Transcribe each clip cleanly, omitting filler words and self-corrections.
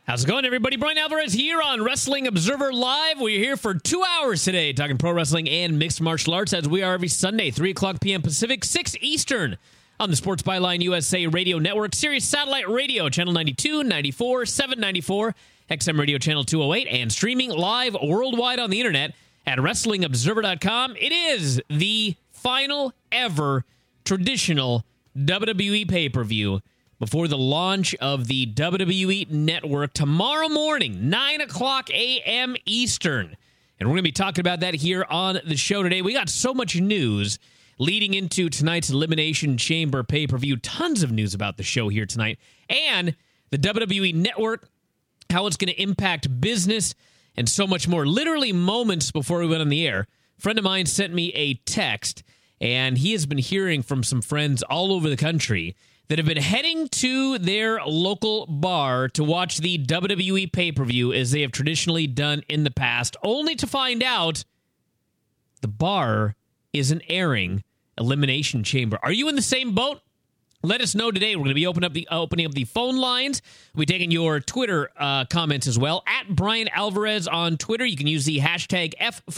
How's it going, everybody? Brian Alvarez here on Wrestling Observer Live. We're here for 2 hours today talking pro wrestling and mixed martial arts as we are every Sunday, 3 o'clock p.m. Pacific, 6 Eastern on the Sports Byline USA Radio Network, Sirius Satellite Radio, Channel 92, 94, 794, XM Radio Channel 208, and streaming live worldwide on the internet at WrestlingObserver.com. It is the final ever traditional WWE pay-per-view before the launch of the WWE Network tomorrow morning, 9 o'clock a.m. Eastern. And we're going to be talking about that here on the show today. We got so much news leading into tonight's Elimination Chamber pay-per-view. Tons of news about the show here tonight. And the WWE Network, how it's going to impact business, and so much more. Literally moments before we went on the air, a friend of mine sent me a text, and he has been hearing from some friends all over the country that have been heading to their local bar to watch the WWE pay-per-view as they have traditionally done in the past, only to find out the bar isn't airing Elimination Chamber. Are you in the same boat? Let us know today. We're going to be opening up the phone lines. We'll be taking your Twitter comments as well. At Brian Alvarez on Twitter. You can use the hashtag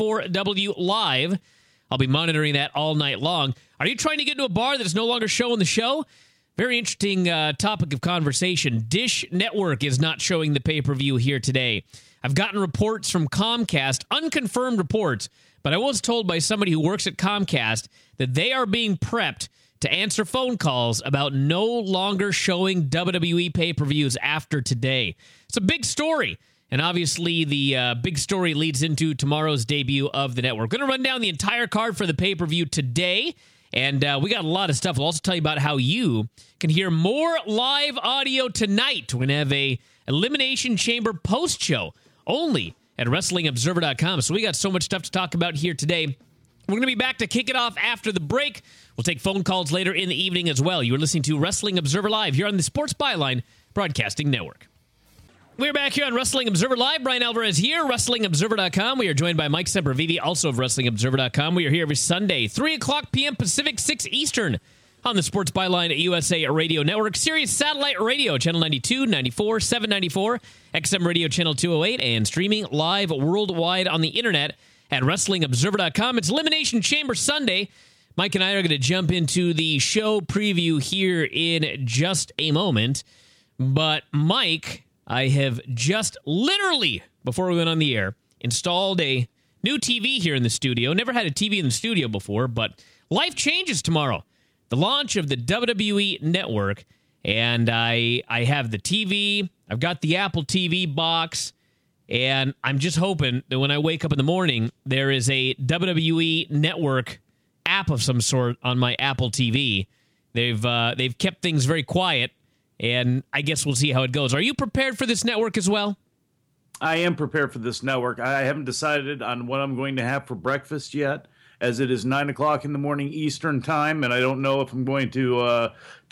F4WLive. I'll be monitoring that all night long. Are you trying to get into a bar that is no longer showing the show? Very interesting topic of conversation. Dish Network is not showing the pay-per-view here today. I've gotten reports from Comcast, unconfirmed reports, but I was told by somebody who works at Comcast that they are being prepped to answer phone calls about no longer showing WWE pay-per-views after today. It's a big story, and obviously the big story leads into tomorrow's debut of the network. We're going to run down the entire card for the pay-per-view today. And we got a lot of stuff. We'll also tell you about how you can hear more live audio tonight. We're going to have a Elimination Chamber post-show only at WrestlingObserver.com. So we got so much stuff to talk about here today. We're going to be back to kick it off after the break. We'll take phone calls later in the evening as well. You're listening to Wrestling Observer Live here on the Sports Byline Broadcasting Network. We're back here on Wrestling Observer Live. Brian Alvarez here, WrestlingObserver.com. We are joined by Mike Sempervive, also of WrestlingObserver.com. We are here every Sunday, 3 o'clock p.m. Pacific, 6 Eastern on the Sports Byline USA Radio Network, Sirius Satellite Radio, Channel 92, 94, 794, XM Radio Channel 208, and streaming live worldwide on the internet at WrestlingObserver.com. It's Elimination Chamber Sunday. Mike and I are going to jump into the show preview here in just a moment. But Mike, I have just literally, before we went on the air, installed a new TV here in the studio. Never had a TV in the studio before, but life changes tomorrow. The launch of the WWE Network, and I have the TV. I've got the Apple TV box, and I'm just hoping that when I wake up in the morning, there is a WWE Network app of some sort on my Apple TV. They've kept things very quiet, and I guess we'll see how it goes. Are you prepared for this network as well? I am prepared for this network. I haven't decided on what I'm going to have for breakfast yet, as it is 9 o'clock in the morning Eastern time, and I don't know if I'm going to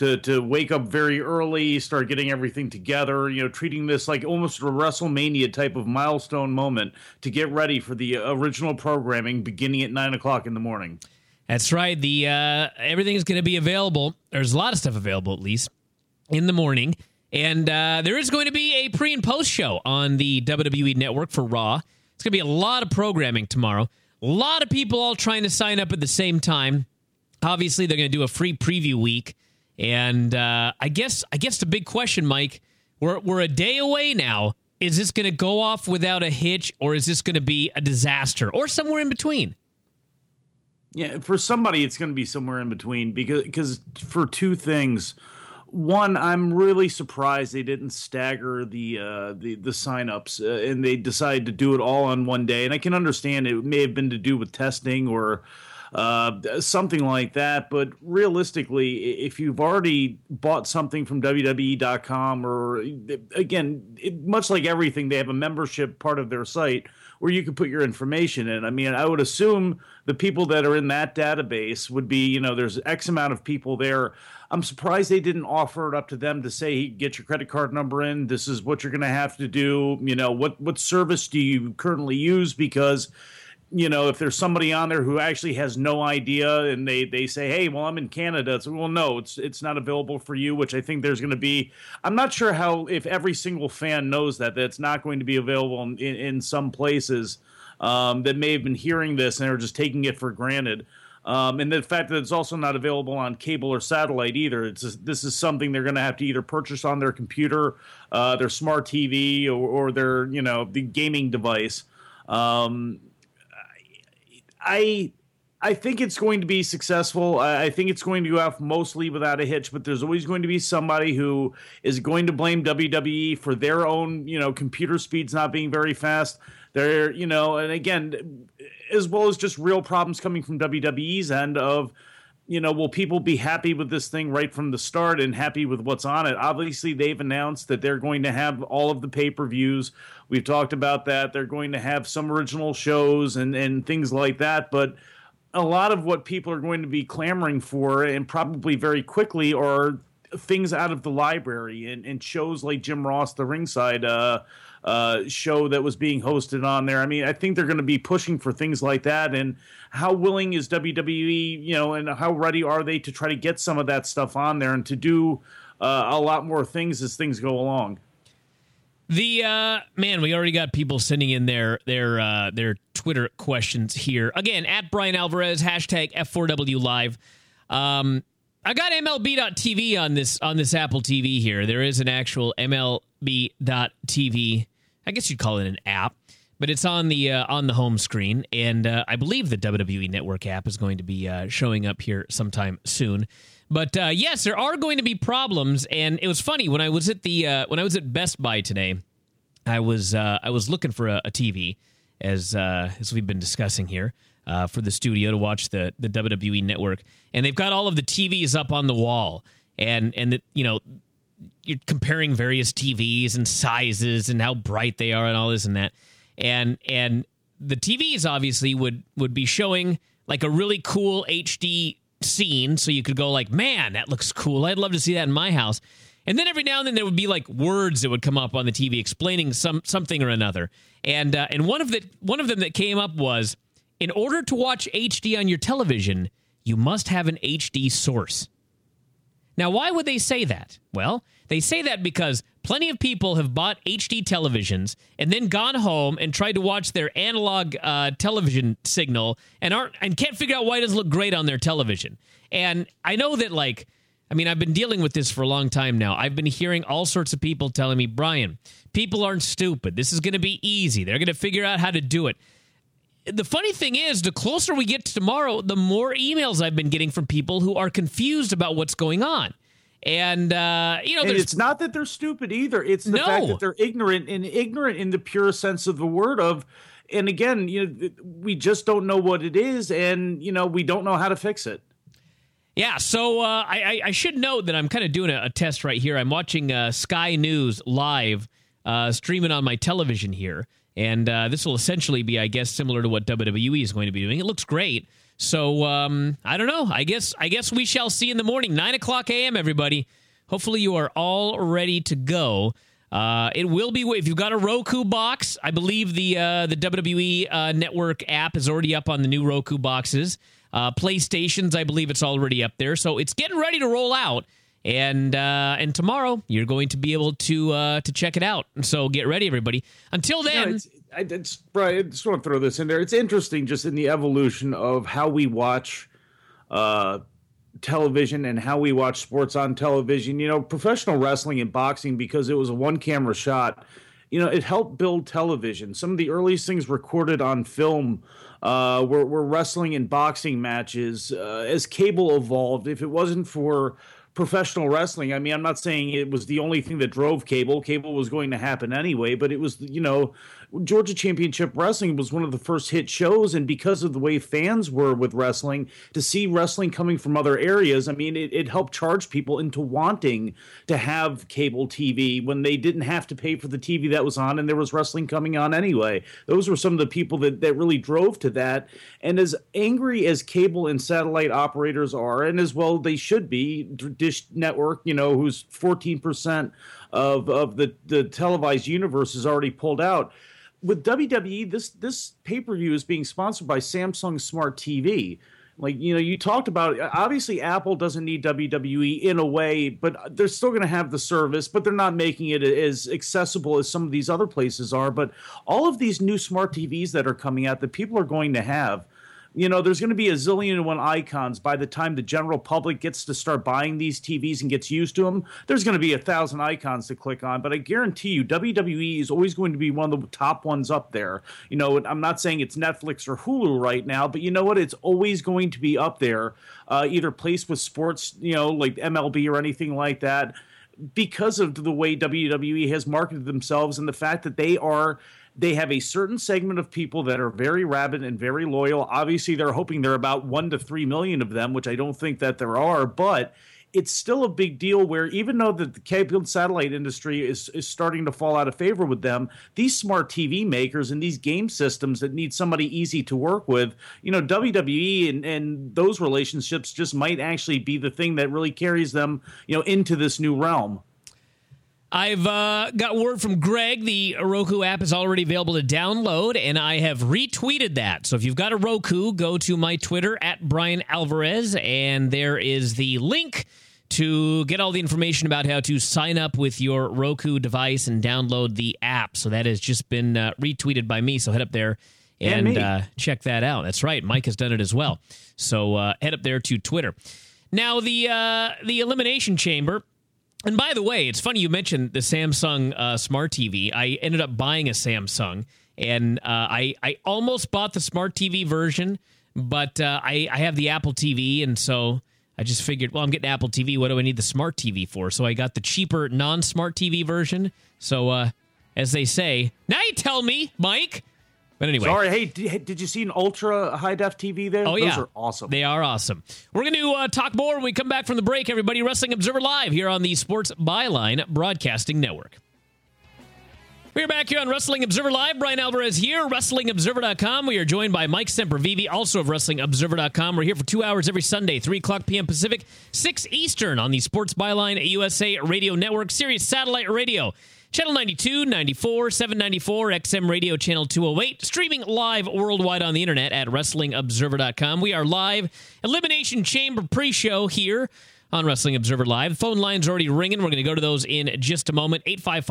wake up very early, start getting everything together, treating this like almost a WrestleMania type of milestone moment to get ready for the original programming beginning at 9 o'clock in the morning. That's right. The everything is going to be available. There's a lot of stuff available, at least, in the morning. And there is going to be a pre- and post-show on the WWE Network for Raw. It's going to be a lot of programming tomorrow. A lot of people all trying to sign up at the same time. Obviously, they're going to do a free preview week. And I guess the big question, Mike, we're a day away now. Is this going to go off without a hitch, or is this going to be a disaster, or somewhere in between? Yeah, for somebody, it's going to be somewhere in between because for two things. One, I'm really surprised they didn't stagger the signups and they decided to do it all on one day. And I can understand it may have been to do with testing or something like that. But realistically, if you've already bought something from WWE.com or, again, much like everything, they have a membership part of their site where you can put your information in. I mean, I would assume the people that are in that database would be, there's X amount of people there. I'm surprised they didn't offer it up to them to say, get your credit card number in. This is what you're going to have to do. What service do you currently use? Because if there's somebody on there who actually has no idea and they say, hey, well, I'm in Canada. So, well, no, it's not available for you, which I think there's going to be. I'm not sure if every single fan knows that it's not going to be available in some places that may have been hearing this and are just taking it for granted. And the fact that it's also not available on cable or satellite either. This is something they're going to have to either purchase on their computer, their smart TV, or their, the gaming device. I think it's going to be successful. I think it's going to go off mostly without a hitch, but there's always going to be somebody who is going to blame WWE for their own, computer speeds not being very fast. They're, and again, as well as just real problems coming from WWE's end of, will people be happy with this thing right from the start and happy with what's on it? Obviously, they've announced that they're going to have all of the pay-per-views. We've talked about that. They're going to have some original shows and things like that. But a lot of what people are going to be clamoring for, and probably very quickly, are things out of the library and shows like Jim Ross, the Ringside show that was being hosted on there. I mean, I think they're going to be pushing for things like that. And how willing is WWE, and how ready are they to try to get some of that stuff on there and to do a lot more things as things go along? We already got people sending in their Twitter questions here. Again, at Brian Alvarez, hashtag F4W Live. I got MLB.TV on this Apple TV here. There is an actual MLB.TV. I guess you'd call it an app, but it's on the home screen, and I believe the WWE Network app is going to be showing up here sometime soon. But yes, there are going to be problems, and it was funny when I was at at Best Buy today. I was looking for a TV as we've been discussing here for the studio to watch the WWE Network, and they've got all of the TVs up on the wall, and you're comparing various TVs and sizes and how bright they are and all this and that, and the TVs obviously would be showing like a really cool HD scene, so you could go like, man, that looks cool. I'd love to see that in my house. And then every now and then there would be like words that would come up on the TV explaining something or another. And one of them that came up was, in order to watch HD on your television, you must have an HD source. Now, why would they say that? Well, they say that because plenty of people have bought HD televisions and then gone home and tried to watch their analog television signal and can't figure out why it doesn't look great on their television. And I know that, I've been dealing with this for a long time now. I've been hearing all sorts of people telling me, Brian, people aren't stupid. This is going to be easy. They're going to figure out how to do it. The funny thing is, the closer we get to tomorrow, the more emails I've been getting from people who are confused about what's going on. And, and it's not that they're stupid either. It's the fact that they're ignorant in the pure sense of the word of, and again, we just don't know what it is, and, we don't know how to fix it. Yeah, so I should note that I'm kind of doing a test right here. I'm watching Sky News live, streaming on my television here. And this will essentially be, I guess, similar to what WWE is going to be doing. It looks great. So, I don't know. I guess we shall see in the morning, 9 o'clock a.m., everybody. Hopefully you are all ready to go. It will be, if you've got a Roku box, I believe the WWE Network app is already up on the new Roku boxes. PlayStations, I believe it's already up there. So it's getting ready to roll out. And tomorrow you're going to be able to check it out. So get ready, everybody. Until then, Brian, I just want to throw this in there. It's interesting, just in the evolution of how we watch television and how we watch sports on television. Professional wrestling and boxing, because it was a one-camera shot. It helped build television. Some of the earliest things recorded on film were wrestling and boxing matches. As cable evolved, if it wasn't for professional wrestling, I'm not saying it was the only thing that drove cable. Cable was going to happen anyway, but it was, Georgia Championship Wrestling was one of the first hit shows, and because of the way fans were with wrestling, to see wrestling coming from other areas, it helped charge people into wanting to have cable TV when they didn't have to pay for the TV that was on and there was wrestling coming on anyway. Those were some of the people that really drove to that. And as angry as cable and satellite operators are, and as well they should be, Dish Network, who's 14% of the televised universe is already pulled out, with WWE, this pay-per-view is being sponsored by Samsung Smart TV. Like, you talked about, obviously Apple doesn't need WWE in a way, but they're still going to have the service, but they're not making it as accessible as some of these other places are. But all of these new smart TVs that are coming out that people are going to have, there's going to be a zillion and one icons by the time the general public gets to start buying these TVs and gets used to them. There's going to be 1,000 icons to click on, but I guarantee you WWE is always going to be one of the top ones up there. I'm not saying it's Netflix or Hulu right now, but you know what? It's always going to be up there, either placed with sports, like MLB or anything like that, because of the way WWE has marketed themselves and the fact that they have a certain segment of people that are very rabid and very loyal. Obviously, they're hoping there are about 1 to 3 million of them, which I don't think that there are, but it's still a big deal where even though the cable satellite industry is starting to fall out of favor with them, these smart TV makers and these game systems that need somebody easy to work with, WWE and those relationships just might actually be the thing that really carries them, into this new realm. I've got word from Greg. The Roku app is already available to download, and I have retweeted that. So if you've got a Roku, go to my Twitter at Brian Alvarez, and there is the link to get all the information about how to sign up with your Roku device and download the app. So that has just been retweeted by me. So head up there and check that out. That's right. Mike has done it as well. So head up there to Twitter. Now, the Elimination Chamber. And by the way, it's funny you mentioned the Samsung Smart TV. I ended up buying a Samsung, and I almost bought the Smart TV version, but I have the Apple TV, and so I just figured, well, I'm getting Apple TV. What do I need the Smart TV for? So I got the cheaper non-Smart TV version. So as they say, now you tell me, Mike. But anyway. Sorry, hey, did you see an ultra high-def TV there? Oh, yeah. Those are awesome. They are awesome. We're going to talk more when we come back from the break, everybody. Wrestling Observer Live here on the Sports Byline Broadcasting Network. We're back here on Wrestling Observer Live. Brian Alvarez here, WrestlingObserver.com. We are joined by Mike Sempervive, also of WrestlingObserver.com. We're here for 2 hours every Sunday, 3 o'clock p.m. Pacific, 6 Eastern on the Sports Byline USA Radio Network, Sirius Satellite Radio. Channel 92, 94, 794, XM Radio Channel 208, streaming live worldwide on the internet at WrestlingObserver.com. We are live, Elimination Chamber pre-show here on Wrestling Observer Live. Phone lines are already ringing. We're going to go to those in just a moment.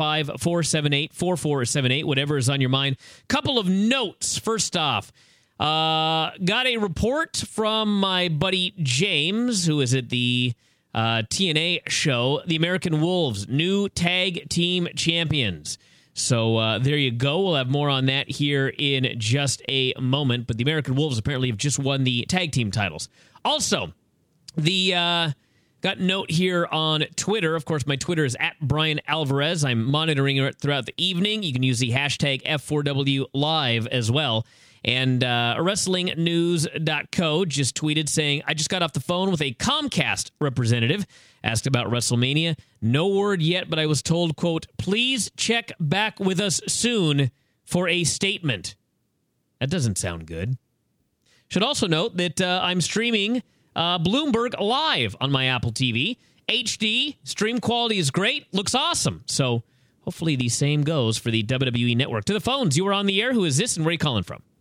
855-478-4478, whatever is on your mind. Couple of notes. First off, got a report from my buddy James, who is at the TNA show, the American Wolves, new tag team champions. So there you go. We'll have more on that here in just a moment. But the American Wolves apparently have just won the tag team titles. Also, the got a note here on Twitter. Of course, my Twitter is at Brian Alvarez. I'm monitoring it throughout the evening. You can use the hashtag F4W Live as well. And WrestlingNews.co just tweeted saying, I just got off the phone with a Comcast representative, asked about WrestleMania. No word yet, but I was told, quote, please check back with us soon for a statement. That doesn't sound good. Should also note that I'm streaming Bloomberg Live on my Apple TV. HD, stream quality is great, looks awesome. So hopefully the same goes for the WWE Network. To the phones, you are on the air. Who is this and where are you calling from?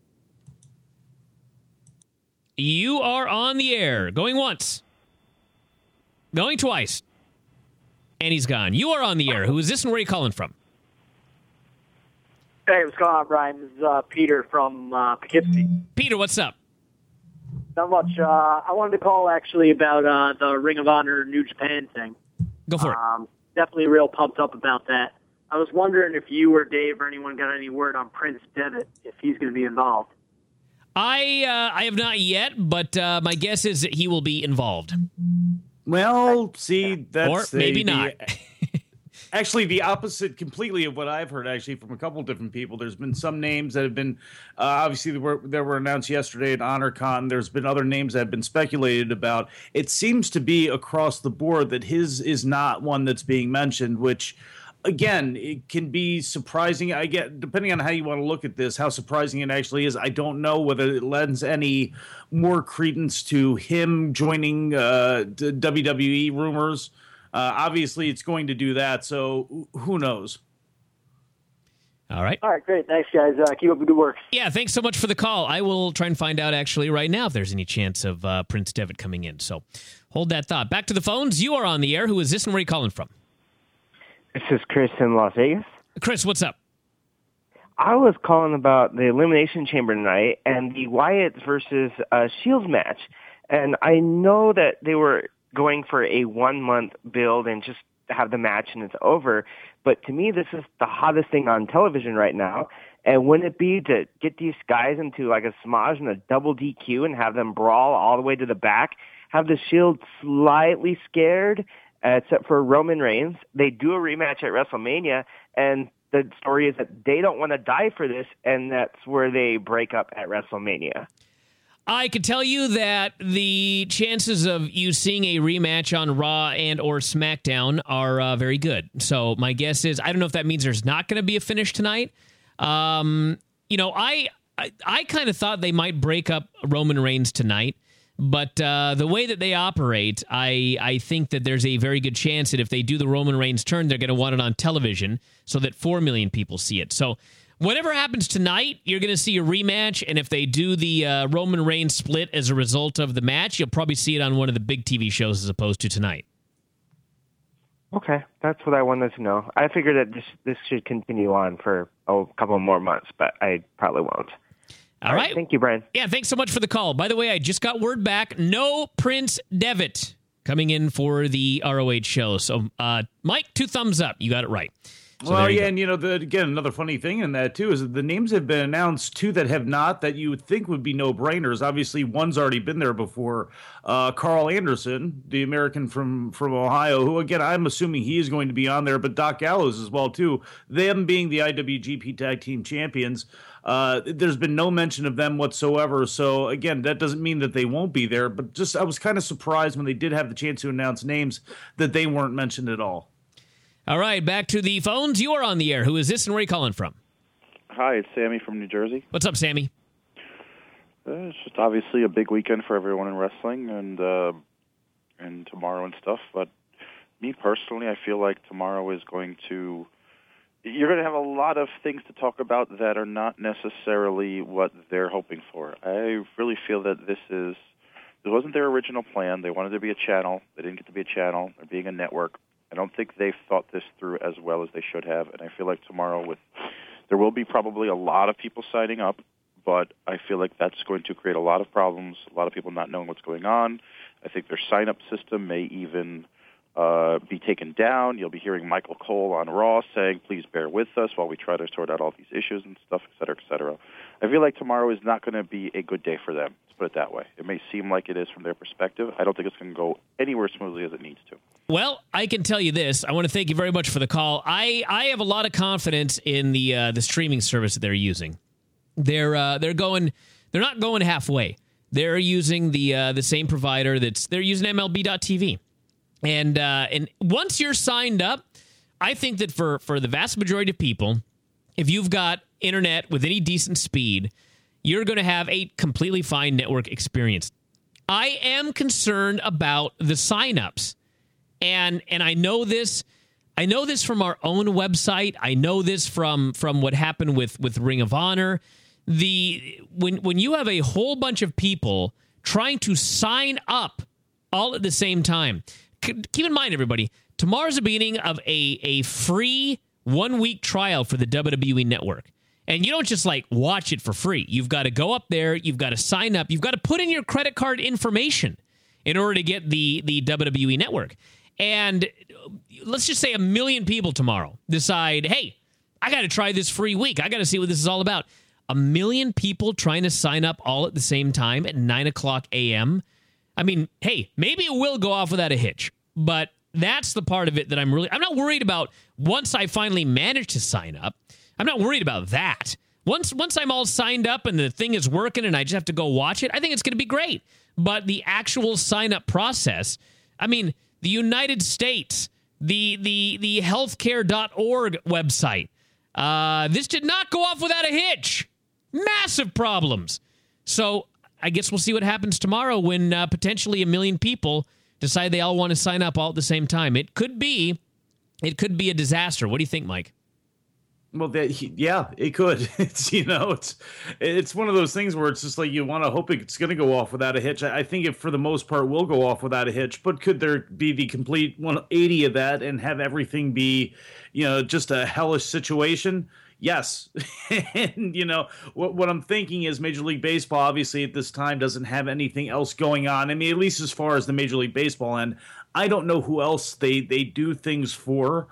You are on the air. Going once. Going twice. And he's gone. You are on the air. Who is this and where are you calling from? Hey, what's going on, Brian? This is Peter from Poughkeepsie. Peter, what's up? Not much. I wanted to call, actually, about the Ring of Honor New Japan thing. Go for it. Definitely real pumped up about that. I was wondering if you or Dave or anyone got any word on Prince Devitt, if he's going to be involved. I have not yet, but my guess is that he will be involved. Well, see, that's... Or maybe not. Actually, the opposite completely of what I've heard, actually, from a couple different people. There's been some names that have been, obviously, that were announced yesterday at HonorCon. There's been other names that have been speculated about. It seems to be across the board that his is not one that's being mentioned, which... Again, it can be surprising. I get, depending on how you want to look at this, how surprising it actually is. I don't know whether it lends any more credence to him joining WWE rumors. Obviously, it's going to do that. So who knows? All right. All right, great. Thanks, guys. Keep up the good work. Yeah, thanks so much for the call. I will try and find out actually right now if there's any chance of Prince Devitt coming in. So hold that thought. Back to the phones. You are on the air. Who is this and where are you calling from? This is Chris in Las Vegas. Chris, what's up? I was calling about the Elimination Chamber tonight and the Wyatt versus Shields match. And I know that they were going for a 1-month build and just have the match and it's over. But to me, this is the hottest thing on television right now. And wouldn't it be to get these guys into like a smudge and a double DQ and have them brawl all the way to the back, have the Shield slightly scared, except for Roman Reigns. They do a rematch at WrestleMania, and the story is that they don't want to die for this, and that's where they break up at WrestleMania. I can tell you that the chances of you seeing a rematch on Raw and or SmackDown are very good. So my guess is, I don't know if that means there's not going to be a finish tonight. I kind of thought they might break up Roman Reigns tonight, but the way that they operate, I think that there's a very good chance that if they do the Roman Reigns turn, they're going to want it on television so that 4 million people see it. So whatever happens tonight, you're going to see a rematch, and if they do the Roman Reigns split as a result of the match, you'll probably see it on one of the big TV shows as opposed to tonight. Okay, that's what I wanted to know. I figured that this should continue on for a couple more months, but I probably won't. All right. Thank you, Brian. Yeah, thanks so much for the call. By the way, I just got word back. No Prince Devitt coming in for the ROH show. So, Mike, 2 thumbs up. You got it right. So well, yeah, and again, another funny thing in that too is that the names have been announced, 2 that have not, that you would think would be no-brainers. Obviously, one's already been there before. Carl Anderson, the American from Ohio, who again I'm assuming he is going to be on there, but Doc Gallows as well too. Them being the IWGP Tag Team Champions, there's been no mention of them whatsoever. So again, that doesn't mean that they won't be there, but just I was kind of surprised when they did have the chance to announce names that they weren't mentioned at all. All right, back to the phones. You are on the air. Who is this and where are you calling from? Hi, it's Sammy from New Jersey. What's up, Sammy? It's just obviously a big weekend for everyone in wrestling and tomorrow and stuff. But me personally, I feel like tomorrow is you're going to have a lot of things to talk about that are not necessarily what they're hoping for. I really feel that this wasn't their original plan. They wanted to be a channel. They didn't get to be a channel. They're being a network. I don't think they've thought this through as well as they should have, and I feel like tomorrow there will be probably a lot of people signing up, but I feel like that's going to create a lot of problems, a lot of people not knowing what's going on. I think their sign-up system may even be taken down. You'll be hearing Michael Cole on Raw saying, please bear with us while we try to sort out all these issues and stuff, et cetera, et cetera. I feel like tomorrow is not going to be a good day for them, let's put it that way. It may seem like it is from their perspective. I don't think it's going to go anywhere smoothly as it needs to. Well, I can tell you this. I want to thank you very much for the call. I have a lot of confidence in the streaming service that they're using. They're not going halfway. They're using the same provider they're using MLB.TV. And once you're signed up, I think that for the vast majority of people, if you've got internet with any decent speed, you're going to have a completely fine network experience. I am concerned about the signups. And I know this. I know this from our own website. I know this from what happened with Ring of Honor. When you have a whole bunch of people trying to sign up all at the same time. Keep in mind, everybody, tomorrow's the beginning of a free 1-week trial for the WWE Network. And you don't just watch it for free. You've got to go up there. You've got to sign up. You've got to put in your credit card information in order to get the WWE Network. And let's just say 1 million people tomorrow decide, hey, I got to try this free week. I got to see what this is all about. 1 million people trying to sign up all at the same time at 9:00 a.m. I mean, hey, maybe it will go off without a hitch, but that's the part of it that I'm not worried about once I finally manage to sign up. I'm not worried about that. Once I'm all signed up and the thing is working and I just have to go watch it, I think it's going to be great. But the actual sign-up process, I mean, the United States, the healthcare.org website, this did not go off without a hitch. Massive problems. So I guess we'll see what happens tomorrow when potentially 1 million people decide they all want to sign up all at the same time. It could be a disaster. What do you think, Mike? Well, yeah, it could. It's one of those things where it's just like you want to hope it's going to go off without a hitch. I think it, for the most part, will go off without a hitch. But could there be the complete 180 of that and have everything be, just a hellish situation? Yes. And, what I'm thinking is Major League Baseball, obviously, at this time doesn't have anything else going on. I mean, at least as far as the Major League Baseball end, I don't know who else they do things for.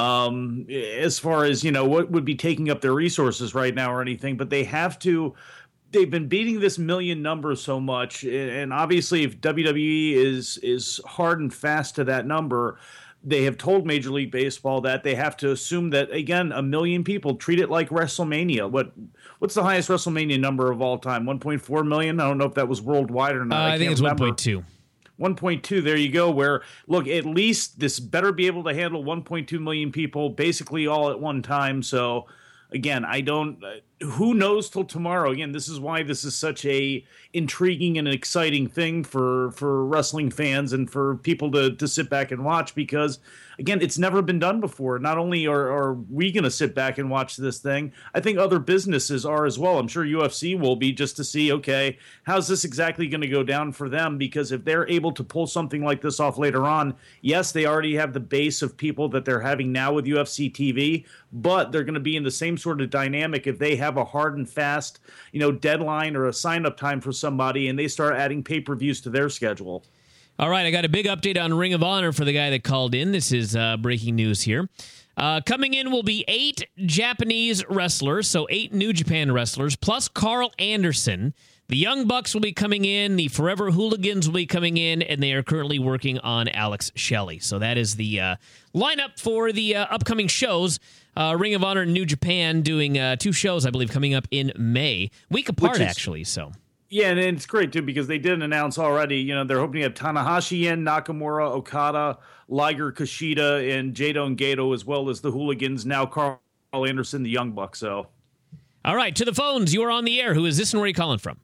As far as, what would be taking up their resources right now or anything, but they've been beating this million number so much. And obviously if WWE is hard and fast to that number, they have told Major League Baseball that they have to assume that, again, 1 million people treat it like WrestleMania. What's the highest WrestleMania number of all time? 1.4 million? I don't know if that was worldwide or not. I think it's 1.2. 1.2, there you go, where, look, at least this better be able to handle 1.2 million people basically all at one time. So, again, who knows till tomorrow? Again, this is why this is such a intriguing and exciting thing for wrestling fans and for people to sit back and watch, because, again, it's never been done before. Not only are we going to sit back and watch this thing, I think other businesses are as well. I'm sure UFC will be, just to see, okay, how's this exactly going to go down for them? Because if they're able to pull something like this off later on, yes, they already have the base of people that they're having now with UFC TV, but they're going to be in the same sort of dynamic if they have a hard and fast, deadline or a sign-up time for somebody and they start adding pay-per-views to their schedule. All right, I got a big update on Ring of Honor for the guy that called in. This is breaking news here. Coming in will be 8 Japanese wrestlers, so 8 New Japan wrestlers, plus Carl Anderson. The Young Bucks will be coming in, the Forever Hooligans will be coming in, and they are currently working on Alex Shelley. So that is the lineup for the upcoming shows. Ring of Honor and New Japan doing 2 shows, I believe, coming up in May. Week apart, actually, so... Yeah, and it's great, too, because they did announce already, they're hoping to have Tanahashi in, Nakamura, Okada, Liger, Kushida, and Jado and Gato, as well as the Hooligans, now Carl Anderson, the Young Bucks. So, all right, to the phones. You are on the air. Who is this and where are you calling from?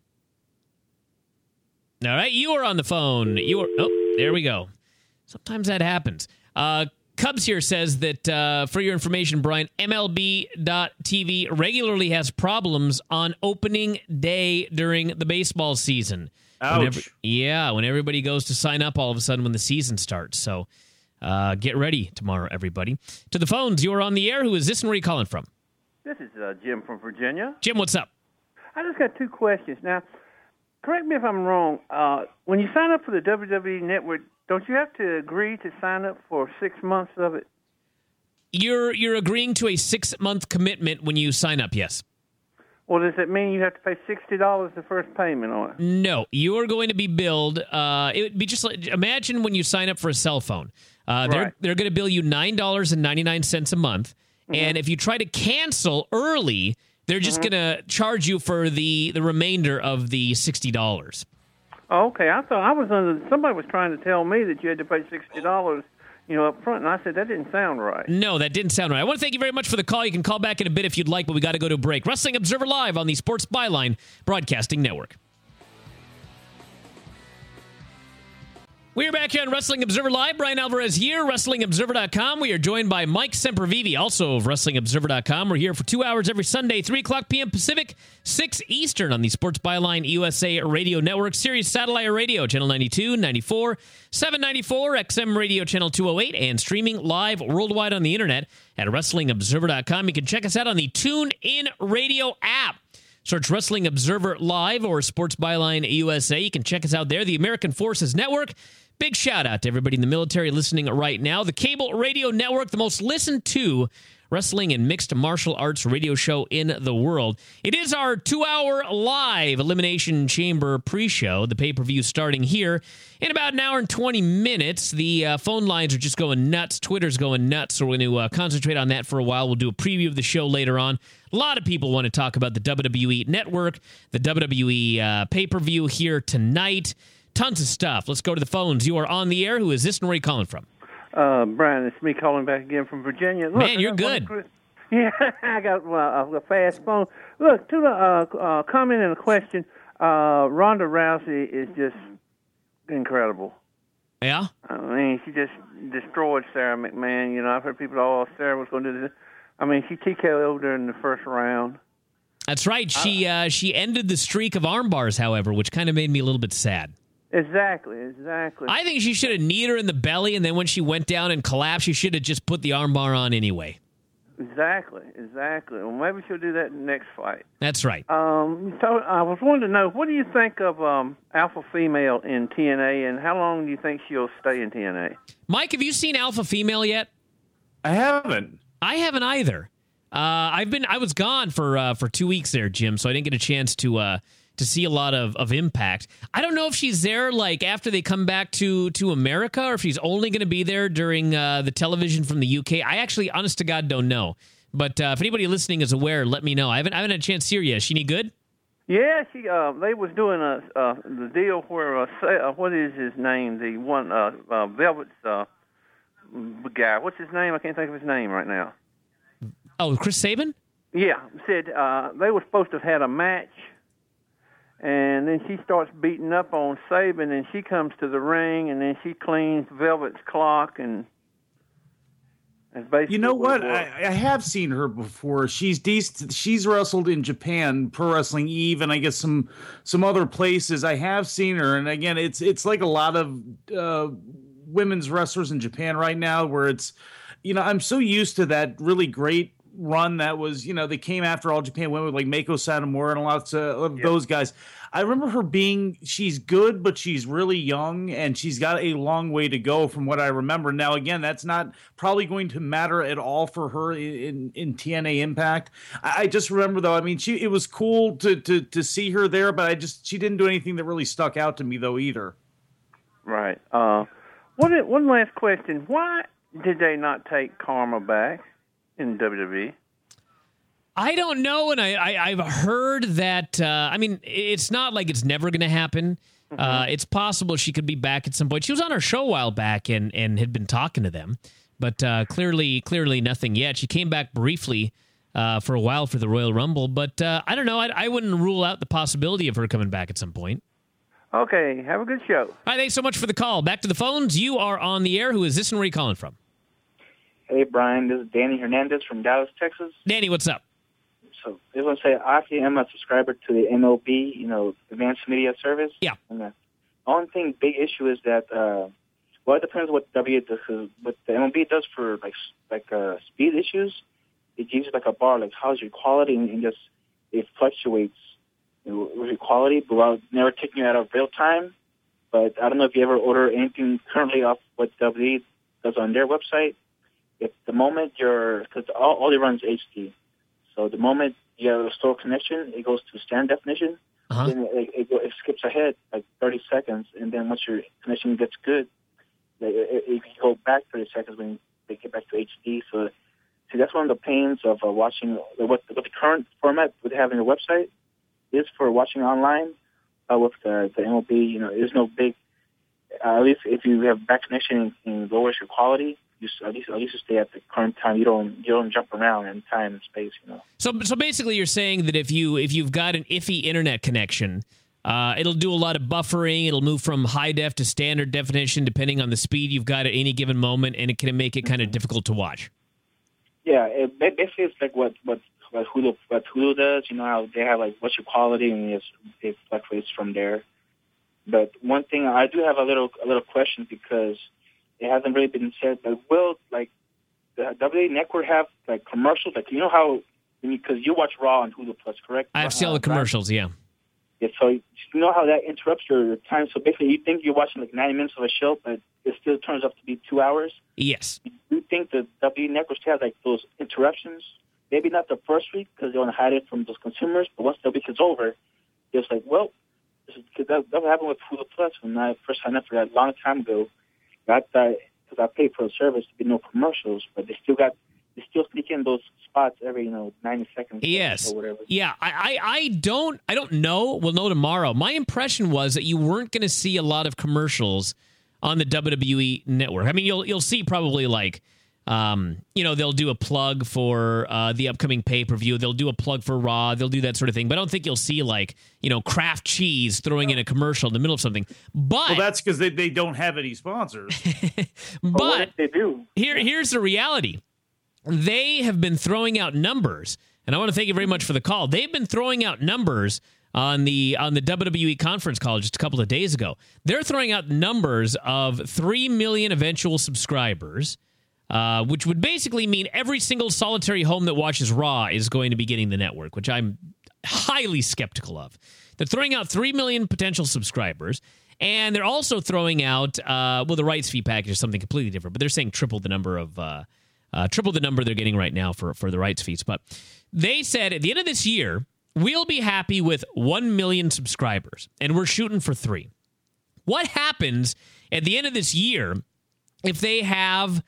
All right, you are on the phone. Oh, there we go. Sometimes that happens. Cubs here says that, for your information, Brian, MLB.TV regularly has problems on opening day during the baseball season. Ouch. When everybody goes to sign up all of a sudden when the season starts. So get ready tomorrow, everybody. To the phones, you're on the air. Who is this and where are you calling from? This is Jim from Virginia. Jim, what's up? I just got 2 questions. Now, correct me if I'm wrong. When you sign up for the WWE Network, don't you have to agree to sign up for 6 months of it? You're agreeing to a 6-month commitment when you sign up, yes. Well, does that mean you have to pay $60 the first payment on it? No, you are going to be billed. It would be just like, imagine when you sign up for a cell phone. Right. They're going to bill you $9.99 a month, and if you try to cancel early, they're just going to charge you for the remainder of the $60. Oh, okay. I thought I was somebody was trying to tell me that you had to pay $60, up front, and I said that didn't sound right. No, that didn't sound right. I want to thank you very much for the call. You can call back in a bit if you'd like, but we got to go to a break. Wrestling Observer Live on the Sports Byline Broadcasting Network. We're back here on Wrestling Observer Live. Brian Alvarez here, WrestlingObserver.com. We are joined by Mike Sempervive, also of WrestlingObserver.com. We're here for 2 hours every Sunday, 3 o'clock p.m. Pacific, 6 Eastern on the Sports Byline USA Radio Network, Sirius Satellite Radio, Channel 92, 94, 794, XM Radio Channel 208, and streaming live worldwide on the Internet at WrestlingObserver.com. You can check us out on the TuneIn Radio app. Search Wrestling Observer Live or Sports Byline USA. You can check us out there. The American Forces Network. Big shout out to everybody in the military listening right now. The Cable Radio Network, the most listened to wrestling and mixed martial arts radio show in the world. It is our 2-hour live Elimination Chamber pre-show. The pay-per-view starting here in about an hour and 20 minutes. The phone lines are just going nuts. Twitter's going nuts, so we're going to concentrate on that for a while. We'll do a preview of the show later on. A lot of people want to talk about the WWE Network, the WWE pay-per-view here tonight. Tons of stuff. Let's go to the phones. You are on the air. Who is this and where are you calling from? Brian, it's me calling back again from Virginia. Look, man, you're good. Yeah, I got a fast phone. Look, to the comment and a question, Ronda Rousey is just incredible. Yeah? I mean, she just destroyed Sarah McMahon. I've heard people, Sarah was going to do this. I mean, she TKO'd her in the first round. That's right. She ended the streak of arm bars, however, which kind of made me a little bit sad. Exactly. I think she should have kneed her in the belly, and then when she went down and collapsed, she should have just put the arm bar on anyway. Exactly. Well, maybe she'll do that in the next fight. That's right. So I was wanting to know, what do you think of Alpha Female in TNA, and how long do you think she'll stay in TNA? Mike, have you seen Alpha Female yet? I haven't. I haven't either. I was gone for 2 weeks there, Jim, so I didn't get a chance to see a lot of Impact. I don't know if she's there like after they come back to America, or if she's only going to be there during the television from the UK. I actually, honest to God, don't know. But if anybody listening is aware, let me know. I haven't had a chance to see her yet. Is she any good? Yeah, she. They was doing the deal where what is his name? The one Velvet's guy. What's his name? I can't think of his name right now. Oh, Chris Sabin? Yeah, said they were supposed to have had a match, and then she starts beating up on Sabin, and she comes to the ring, and then she cleans Velvet's clock, and that's basically. You know what? I have seen her before. She's decent. She's wrestled in Japan, Pro Wrestling Eve, and I guess some other places. I have seen her, and again, it's like a lot of women's wrestlers in Japan right now, where it's, I'm so used to that really great run that was, they came after All Japan women like Meiko Satomura and lots of those guys. I remember her she's good, but she's really young, and she's got a long way to go from what I remember. Now, again, that's not probably going to matter at all for her in TNA Impact. I just remember, though, it was cool to see her there, but she didn't do anything that really stuck out to me, though, either. Right. One last question. Why did they not take Karma back in WWE? I don't know, and I've heard that, it's not like it's never going to happen. Mm-hmm. It's possible she could be back at some point. She was on our show a while back and had been talking to them, but clearly nothing yet. She came back briefly for a while for the Royal Rumble, but I don't know. I wouldn't rule out the possibility of her coming back at some point. Okay, have a good show. All right, thanks so much for the call. Back to the phones. You are on the air. Who is this and where are you calling from? Hey, Brian, this is Danny Hernandez from Dallas, Texas. Danny, what's up? So I just want to say I actually am a subscriber to the MLB, Advanced Media Service. Yeah. And the only big issue is that, it depends what W does. Cause what the MLB does for speed issues, it gives you like a bar, like how's your quality, and just it fluctuates with your quality, but without never taking you out of real time. But I don't know if you ever order anything currently off what W does on their website. If the moment because all they run is HD. So the moment you have a store connection, it goes to standard definition. Uh-huh. Then it skips ahead like 30 seconds, and then once your connection gets good, it can go back 30 seconds when they get back to HD. So, see, that's one of the pains of watching what the current format would have in your website is for watching online with the MLB. There's no big. At least if you have back connection and lowers your quality. At least stay at the current time. You don't jump around in time and space. So basically, you're saying that if you've got an iffy internet connection, it'll do a lot of buffering. It'll move from high def to standard definition depending on the speed you've got at any given moment, and it can make it kind of difficult to watch. Yeah, basically it's like what Hulu does. How they have like what's your quality, and it fluctuates from there. But one thing I do have a little question because. It hasn't really been said, but will the WWE Network have commercials? How because you watch Raw on Hulu Plus, correct? I've seen all the commercials, yeah. Yeah, so you know how that interrupts your time. So basically, you think you're watching 90 minutes of a show, but it still turns out to be 2 hours. Yes. You think the WWE Network should have those interruptions? Maybe not the first week because they want to hide it from those consumers, but once the week is over, it's that what happened with Hulu Plus when I first signed up for that a long time ago. Because I paid for the service to be no commercials, but they still sneak in those spots every 90 seconds. Yes. Or whatever. Yeah. I don't know. We'll know tomorrow. My impression was that you weren't going to see a lot of commercials on the WWE Network. You'll see probably they'll do a plug for the upcoming pay-per-view. They'll do a plug for Raw. They'll do that sort of thing. But I don't think you'll see Kraft Cheese throwing in a commercial in the middle of something. But that's because they don't have any sponsors. But they do. Here's the reality. they have been throwing out numbers, and I want to thank you very much for the call. They've been throwing out numbers on the WWE conference call just a couple of days ago. They're throwing out numbers of 3 million eventual subscribers, which would basically mean every single solitary home that watches Raw is going to be getting the network, which I'm highly skeptical of. They're throwing out 3 million potential subscribers, and they're also throwing out, the rights fee package is something completely different, but they're saying triple the number they're getting right now for the rights fees. But they said at the end of this year, we'll be happy with 1 million subscribers, and we're shooting for 3. What happens at the end of this year if they have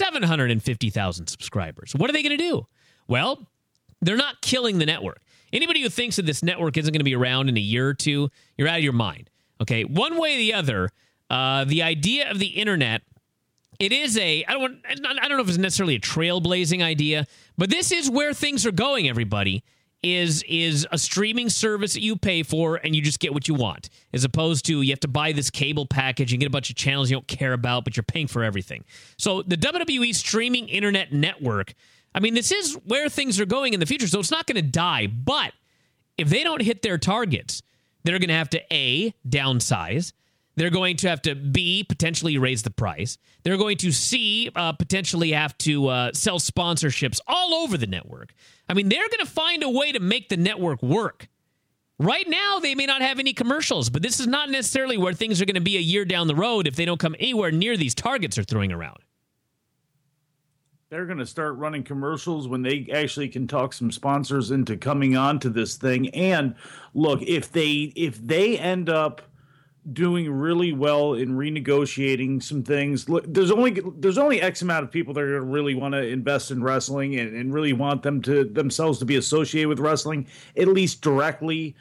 750,000 subscribers? What are they going to do? Well, they're not killing the network. Anybody who thinks that this network isn't going to be around in a year or two, you're out of your mind. Okay, one way or the other, the idea of the internet, it is I don't know if it's necessarily a trailblazing idea, but this is where things are going, everybody, is a streaming service that you pay for and you just get what you want, as opposed to you have to buy this cable package and get a bunch of channels you don't care about, but you're paying for everything. So the WWE streaming internet network, I mean, this is where things are going in the future, so it's not going to die. But if they don't hit their targets, they're going to have to, A, downsize. They're going to have to, B, potentially raise the price. They're going to, C, potentially have to sell sponsorships all over the network. I mean, they're going to find a way to make the network work. Right now, they may not have any commercials, but this is not necessarily where things are going to be a year down the road if they don't come anywhere near these targets they're throwing around. They're going to start running commercials when they actually can talk some sponsors into coming on to this thing. And look, if they end up doing really well in renegotiating some things, look, there's only X amount of people that are going to really want to invest in wrestling and really want themselves to be associated with wrestling, at least directly.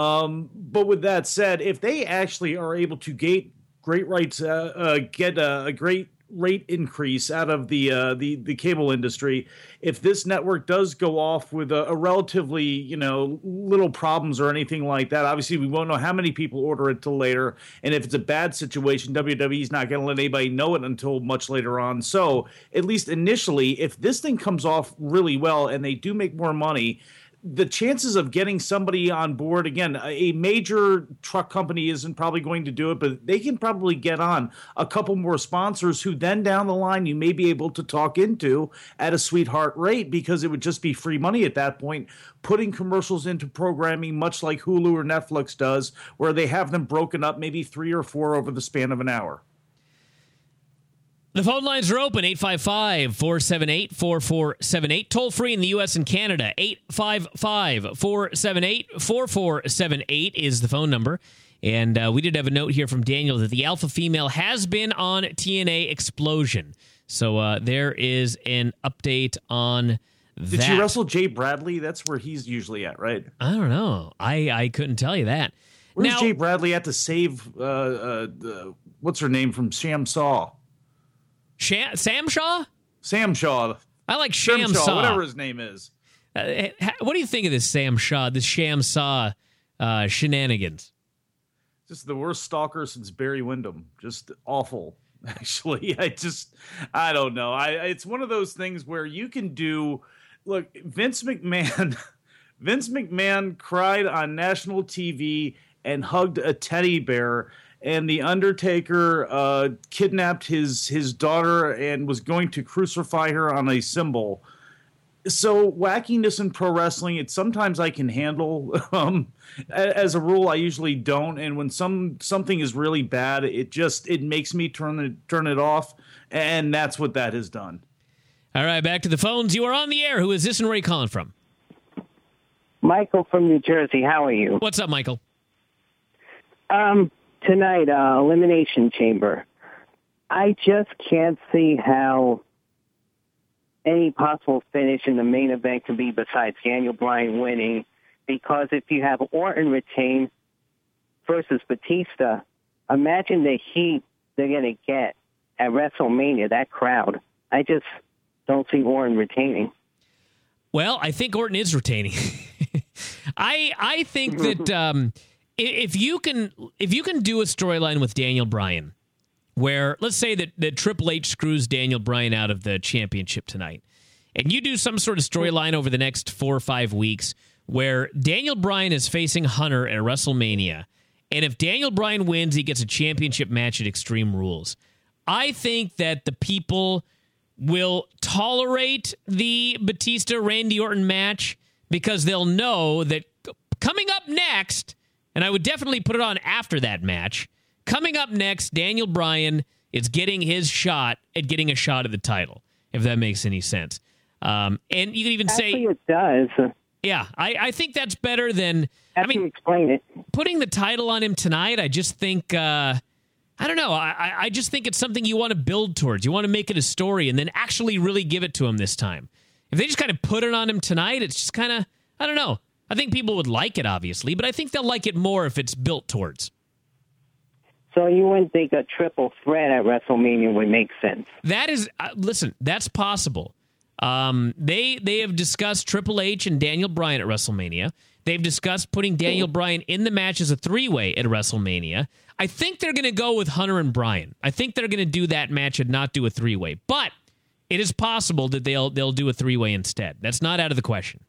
But with that said, if they actually are able to get great rights, get a great rate increase out of the cable industry, if this network does go off with a relatively little problems or anything like that, obviously we won't know how many people order it till later, and if it's a bad situation, WWE's not going to let anybody know it until much later on. So at least initially, if this thing comes off really well and they do make more money, the chances of getting somebody on board, again, a major truck company isn't probably going to do it, but they can probably get on a couple more sponsors who then down the line you may be able to talk into at a sweetheart rate, because it would just be free money at that point, putting commercials into programming much like Hulu or Netflix does, where they have them broken up maybe 3 or 4 over the span of an hour. The phone lines are open, 855-478-4478. Toll free in the U.S. and Canada, 855-478-4478 is the phone number. And we did have a note here from Daniel that the alpha female has been on TNA Explosion. So there is an update on that. Did she wrestle Jay Bradley? That's where he's usually at, right? I don't know. I couldn't tell you that. Where's Jay Bradley at to save, what's her name from Sham Saw? Sam Shaw? Sam Shaw. I like Sham Saw. Whatever his name is. What do you think of this Sam Shaw, this Sham Saw shenanigans? Just the worst stalker since Barry Windham. Just awful, actually. I don't know. It's one of those things where you can do... Look, Vince McMahon cried on national TV and hugged a teddy bear, and The Undertaker kidnapped his daughter and was going to crucify her on a symbol. So wackiness in pro wrestling, sometimes I can handle. As a rule, I usually don't. And when something is really bad, it makes me turn it off, and that's what that has done. All right, back to the phones. You are on the air. Who is this and where are you calling from? Michael from New Jersey. How are you? What's up, Michael? Tonight, Elimination Chamber. I just can't see how any possible finish in the main event could be besides Daniel Bryan winning, because if you have Orton retain versus Batista, imagine the heat they're going to get at WrestleMania, that crowd. I just don't see Orton retaining. Well, I think Orton is retaining. I think that... If you can do a storyline with Daniel Bryan, where let's say that Triple H screws Daniel Bryan out of the championship tonight, and you do some sort of storyline over the next 4 or 5 weeks where Daniel Bryan is facing Hunter at WrestleMania, and if Daniel Bryan wins, he gets a championship match at Extreme Rules. I think that the people will tolerate the Batista-Randy Orton match because they'll know that coming up next, and I would definitely put it on after that match, coming up next, Daniel Bryan is getting his shot at getting a shot at the title, if that makes any sense. And you can even say... it does. Yeah, I think that's better than... explain it. Putting the title on him tonight, I just think... I don't know. I just think it's something you want to build towards. You want to make it a story and then actually really give it to him this time. If they just kind of put it on him tonight, it's just kind of... I don't know. I think people would like it, obviously, but I think they'll like it more if it's built towards. So you wouldn't think a triple threat at WrestleMania would make sense? That is... listen, that's possible. They have discussed Triple H and Daniel Bryan at WrestleMania. They've discussed putting Daniel Bryan in the match as a three-way at WrestleMania. I think they're going to go with Hunter and Bryan. I think they're going to do that match and not do a three-way. But it is possible that they'll do a three-way instead. That's not out of the question.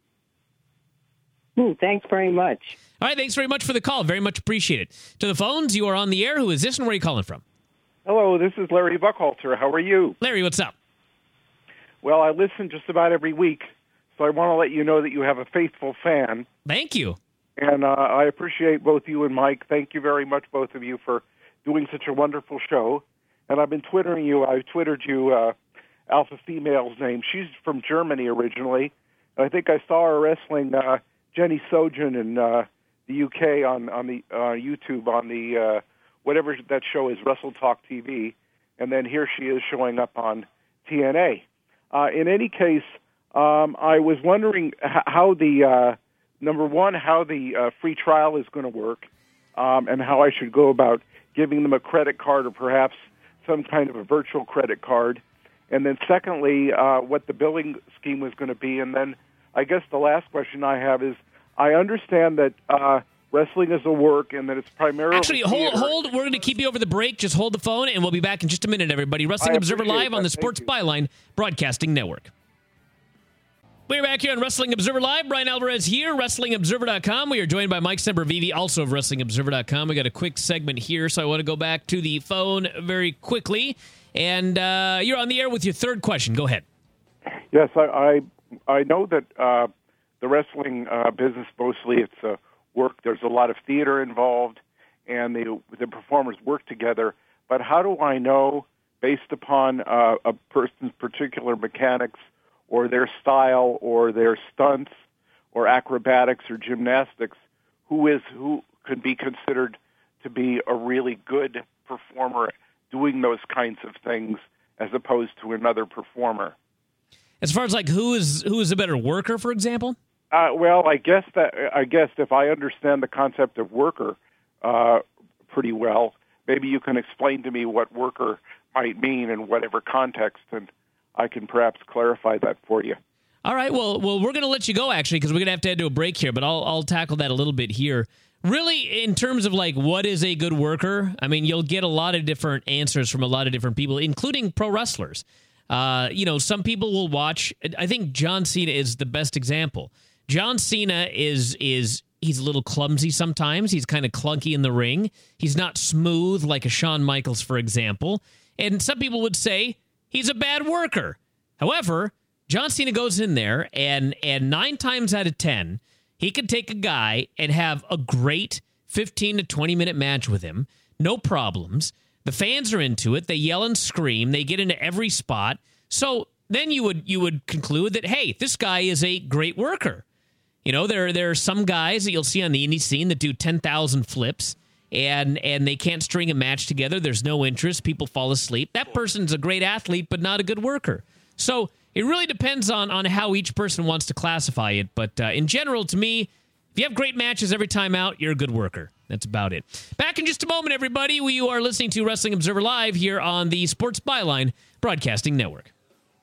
Thanks very much. All right, thanks very much for the call. Very much appreciated. To the phones, you are on the air. Who is this and where are you calling from? Hello, this is Larry Buckhalter. How are you? Larry, what's up? Well, I listen just about every week, so I want to let you know that you have a faithful fan. Thank you. And I appreciate both you and Mike. Thank you very much, both of you, for doing such a wonderful show. And I've been Twittering you. I Twittered you Alpha Female's name. She's from Germany originally. And I think I saw her wrestling Jenny Sojourn in the UK on the YouTube on the whatever that show is, Wrestle Talk TV. And then here she is showing up on TNA. In any case, I was wondering how the number one, how the free trial is going to work, and how I should go about giving them a credit card or perhaps some kind of a virtual credit card. And then secondly, what the billing scheme was going to be. And then I guess the last question I have is, I understand that wrestling is a work and that it's primarily... Actually, hold. We're going to keep you over the break. Just hold the phone, and we'll be back in just a minute, everybody. Wrestling Observer Live on the Sports Byline Broadcasting Network. We're back here on Wrestling Observer Live. Brian Alvarez here, WrestlingObserver.com. We are joined by Mike Sempervive, also of WrestlingObserver.com. We got a quick segment here, so I want to go back to the phone very quickly. And you're on the air with your third question. Go ahead. Yes, I know that the wrestling business, mostly it's work. There's a lot of theater involved, and the performers work together. But how do I know, based upon a person's particular mechanics or their style or their stunts or acrobatics or gymnastics, who could be considered to be a really good performer doing those kinds of things as opposed to another performer? As far as like who is a better worker, for example? Well, I guess if I understand the concept of worker pretty well, maybe you can explain to me what worker might mean in whatever context, and I can perhaps clarify that for you. All right. Well, we're going to let you go, actually, because we're going to have to head to a break here, but I'll tackle that a little bit here. Really, in terms of like what is a good worker, I mean, you'll get a lot of different answers from a lot of different people, including pro wrestlers. Some people will watch. I think John Cena is the best example. John Cena he's a little clumsy sometimes. He's kind of clunky in the ring. He's not smooth like a Shawn Michaels, for example. And some people would say he's a bad worker. However, John Cena goes in there, and 9 times out of 10, he could take a guy and have a great 15 to 20-minute match with him. No problems. The fans are into it. They yell and scream. They get into every spot. So then you would conclude that, hey, this guy is a great worker. You know, there are some guys that you'll see on the indie scene that do 10,000 flips, and they can't string a match together. There's no interest. People fall asleep. That person's a great athlete, but not a good worker. So it really depends on how each person wants to classify it. But in general, to me, if you have great matches every time out, you're a good worker. That's about it. Back in just a moment, everybody. You are listening to Wrestling Observer Live here on the Sports Byline Broadcasting Network.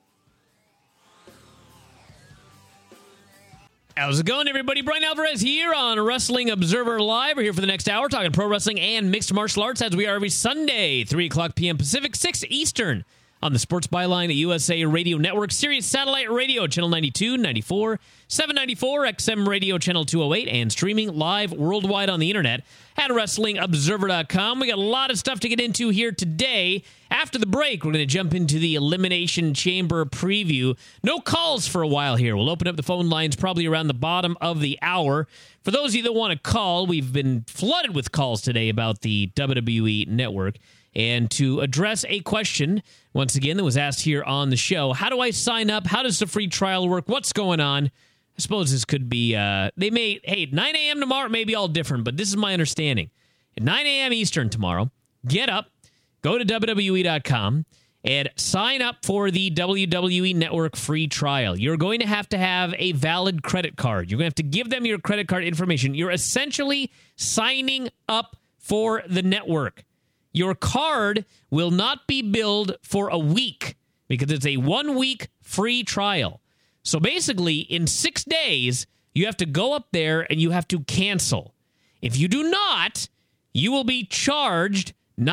How's it going, everybody? Brian Alvarez here on Wrestling Observer Live. We're here for the next hour talking pro wrestling and mixed martial arts as we are every Sunday, 3 o'clock p.m. Pacific, 6 Eastern on the Sports Byline at USA Radio Network, Sirius Satellite Radio, Channel 92, 94, 794, XM Radio, Channel 208, and streaming live worldwide on the internet at WrestlingObserver.com. We got a lot of stuff to get into here today. After the break, we're going to jump into the Elimination Chamber preview. No calls for a while here. We'll open up the phone lines probably around the bottom of the hour. For those of you that want to call, we've been flooded with calls today about the WWE Network. And to address a question, once again, that was asked here on the show, how do I sign up? How does the free trial work? What's going on? I suppose this could be, 9 a.m. tomorrow may be all different, but this is my understanding. At 9 a.m. Eastern tomorrow, get up, go to WWE.com, and sign up for the WWE Network free trial. You're going to have a valid credit card. You're going to have to give them your credit card information. You're essentially signing up for the network. Your card will not be billed for a week because it's a 1-week free trial. So basically, in 6 days, you have to go up there and you have to cancel. If you do not, you will be charged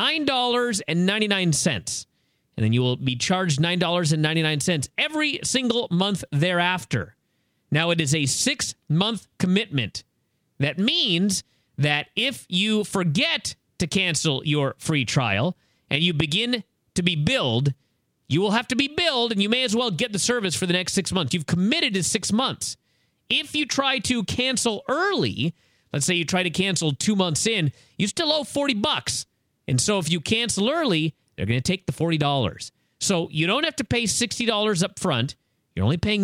$9.99. And then you will be charged $9.99 every single month thereafter. Now, it is a 6-month commitment. That means that if you forget to cancel your free trial and you begin to be billed, you will have to be billed, and you may as well get the service for the next 6 months. You've committed to 6 months. If you try to cancel early, let's say you try to cancel 2 months in, you still owe $40. And so if you cancel early, they're going to take the $40. So you don't have to pay $60 up front. You're only paying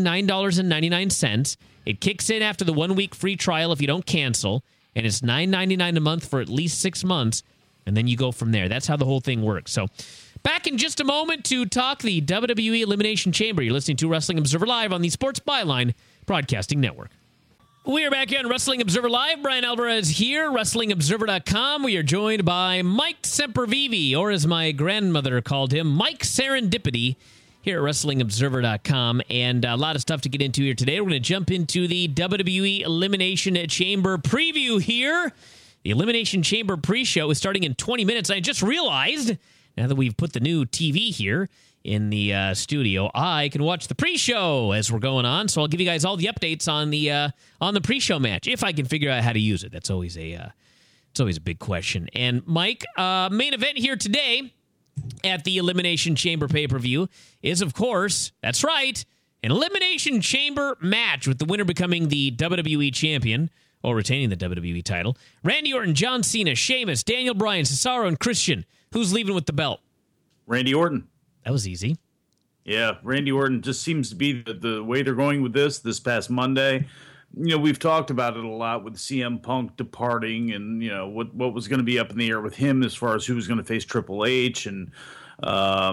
$9.99. It kicks in after the 1-week free trial if you don't cancel, and it's $9.99 a month for at least 6 months, and then you go from there. That's how the whole thing works. So back in just a moment to talk the WWE Elimination Chamber. You're listening to Wrestling Observer Live on the Sports Byline Broadcasting Network. We are back here on Wrestling Observer Live. Brian Alvarez here, WrestlingObserver.com. We are joined by Mike Sempervive, or as my grandmother called him, Mike Serendipity, here at WrestlingObserver.com. And a lot of stuff to get into here today. We're going to jump into the WWE Elimination Chamber preview here. The Elimination Chamber pre-show is starting in 20 minutes. I just realized, now that we've put the new TV here in the studio, I can watch the pre-show as we're going on. So I'll give you guys all the updates on the pre-show match, if I can figure out how to use it. That's always a big question. And Mike, main event here today at the Elimination Chamber pay-per-view is, of course, that's right, an Elimination Chamber match with the winner becoming the WWE Champion or retaining the WWE title. Randy Orton, John Cena, Sheamus, Daniel Bryan, Cesaro, and Christian. Who's leaving with the belt? Randy Orton. That was easy. Yeah, Randy Orton just seems to be the way they're going with this past Monday. You know, we've talked about it a lot with CM Punk departing and, you know, what was going to be up in the air with him as far as who was going to face Triple H. And, you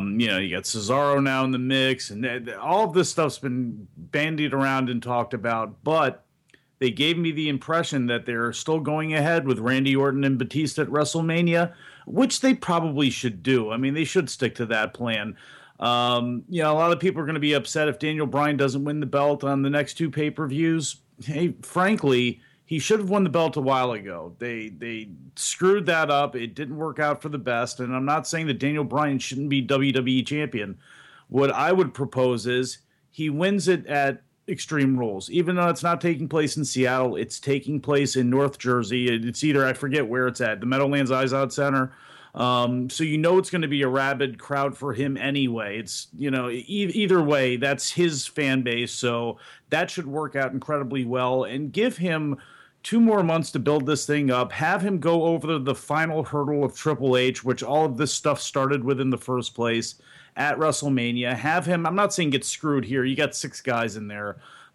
got Cesaro now in the mix. And all of this stuff's been bandied around and talked about. But they gave me the impression that they're still going ahead with Randy Orton and Batista at WrestleMania, which they probably should do. I mean, they should stick to that plan. A lot of people are going to be upset if Daniel Bryan doesn't win the belt on the next 2 pay-per-views. Hey, frankly, he should have won the belt a while ago. They screwed that up. It didn't work out for the best. And I'm not saying that Daniel Bryan shouldn't be WWE champion. What I would propose is he wins it at Extreme Rules. Even though it's not taking place in Seattle, it's taking place in North Jersey. It's either, I forget where it's at, the Meadowlands Izod Center. So it's going to be a rabid crowd for him anyway. It's, either way, that's his fan base. So that should work out incredibly well and give him 2 more months to build this thing up, have him go over the final hurdle of Triple H, which all of this stuff started with in the first place at WrestleMania. Have him, I'm not saying get screwed here. You got 6 guys in there.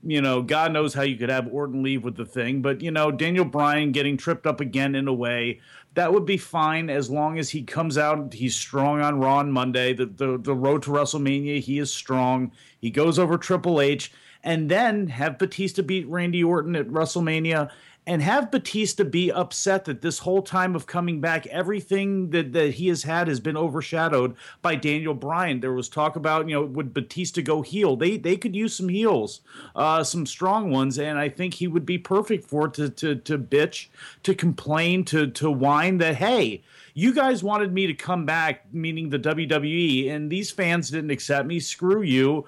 God knows how you could have Orton leave with the thing. But, Daniel Bryan getting tripped up again in a way, that would be fine as long as he comes out. He's strong on Raw on Monday. The road to WrestleMania, he is strong. He goes over Triple H. And then have Batista beat Randy Orton at WrestleMania. and have Batista be upset that this whole time of coming back, everything that he has been overshadowed by Daniel Bryan. There was talk about, would Batista go heel? They could use some heels, some strong ones, and I think he would be perfect for it to bitch, to complain, to whine that, hey, you guys wanted me to come back, meaning the WWE, and these fans didn't accept me. Screw you.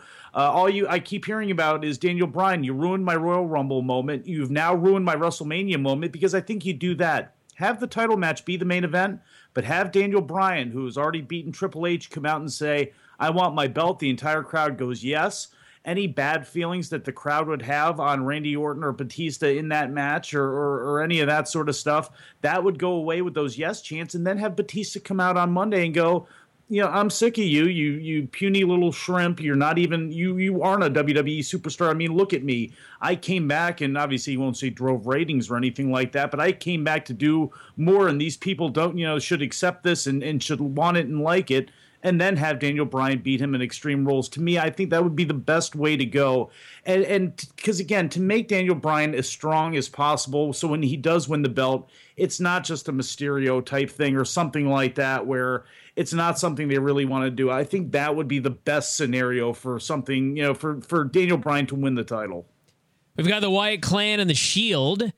I keep hearing about is Daniel Bryan. You ruined my Royal Rumble moment. You've now ruined my WrestleMania moment, because I think you do that. Have the title match be the main event, but have Daniel Bryan, who's already beaten Triple H, come out and say, I want my belt. The entire crowd goes, yes. Any bad feelings that the crowd would have on Randy Orton or Batista in that match or any of that sort of stuff, that would go away with those yes chants, and then have Batista come out on Monday and go, I'm sick of you puny little shrimp. You're not even, you aren't a WWE superstar. I mean, look at me. I came back, and obviously you won't say drove ratings or anything like that, but I came back to do more, and these people don't, should accept this and should want it and like it, and then have Daniel Bryan beat him in Extreme Rules. To me, I think that would be the best way to go. And because, again, to make Daniel Bryan as strong as possible, so when he does win the belt, it's not just a Mysterio type thing or something like that where it's not something they really want to do. I think that would be the best scenario for something, for Daniel Bryan to win the title. We've got the Wyatt Clan and the Shield,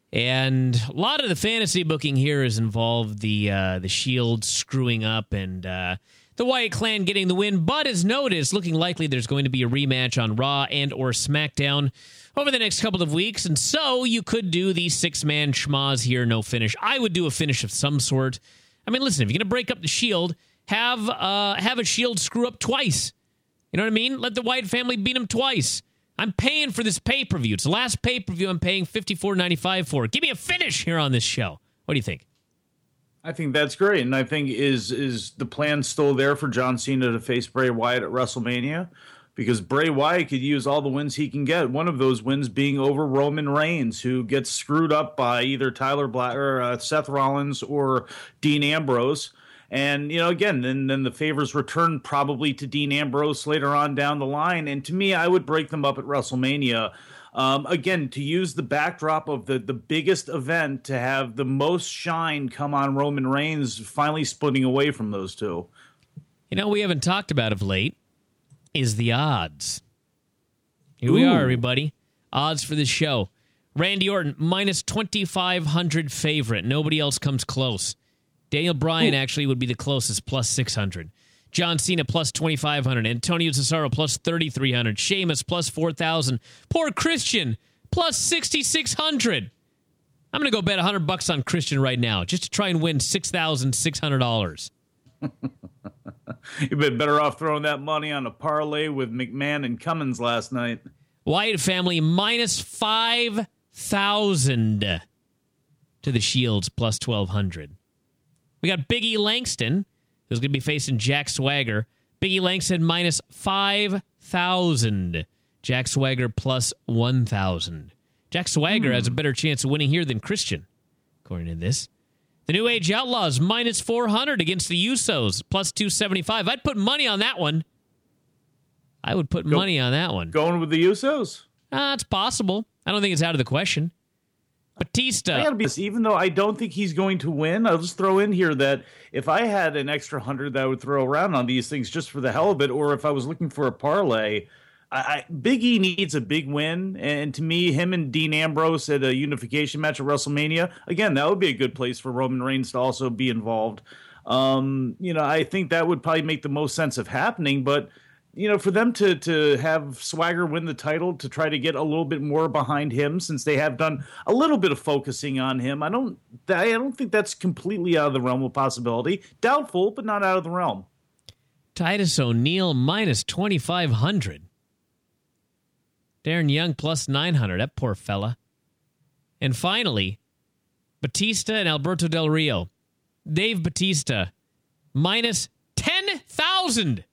and a lot of the fantasy booking here has involved the Shield screwing up and the Wyatt Clan getting the win. But as noticed, looking likely there's going to be a rematch on Raw and or SmackDown over the next couple of weeks, and so you could do the six-man schmoz here, no finish. I would do a finish of some sort. I mean, listen, if you're going to break up the Shield, have a Shield screw up twice. You know what I mean? Let the Wyatt family beat them twice. I'm paying for this pay-per-view. It's the last pay-per-view I'm paying $54.95 for. Give me a finish here on this show. What do you think? I think that's great, and I think is the plan still there for John Cena to face Bray Wyatt at WrestleMania? Because Bray Wyatt could use all the wins he can get. One of those wins being over Roman Reigns, who gets screwed up by either Tyler Black or Seth Rollins or Dean Ambrose. And, again, then the favors return probably to Dean Ambrose later on down the line. And to me, I would break them up at WrestleMania. Again, to use the backdrop of the biggest event to have the most shine come on Roman Reigns, finally splitting away from those two. We haven't talked about of late is the odds. Here we are, everybody. Odds for this show. Randy Orton, minus 2,500 favorite. Nobody else comes close. Daniel Bryan actually would be the closest, plus 600. John Cena, plus 2,500. Antonio Cesaro, plus 3,300. Sheamus, plus 4,000. Poor Christian, plus 6,600. I'm going to go bet $100 on Christian right now, just to try and win $6,600. You've been better off throwing that money on a parlay with McMahon and Cummins last night. Wyatt family, minus 5,000 to the Shields, plus 1,200. We got Big E Langston, who's going to be facing Jack Swagger. Big E Langston, minus 5,000. Jack Swagger, plus 1,000. Jack Swagger has a better chance of winning here than Christian, according to this. The New Age Outlaws, minus 400 against the Usos, plus 275. I'd put money on that one. I would put money on that one. Going with the Usos? It's possible. I don't think it's out of the question. Batista. I gotta be, even though I don't think he's going to win, I'll just throw in here that if I had an extra 100 that I would throw around on these things just for the hell of it, or if I was looking for a parlay, Big E needs a big win, and to me, him and Dean Ambrose at a unification match at WrestleMania, again, that would be a good place for Roman Reigns to also be involved. I think that would probably make the most sense of happening, but for them to have Swagger win the title to try to get a little bit more behind him, since they have done a little bit of focusing on him, I don't think that's completely out of the realm of possibility. Doubtful, but not out of the realm. Titus O'Neil, minus 2,500. Darren Young, plus 900. That poor fella. And finally, Batista and Alberto Del Rio. Dave Batista, minus 10,000.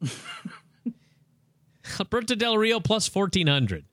Alberto Del Rio, plus 1,400.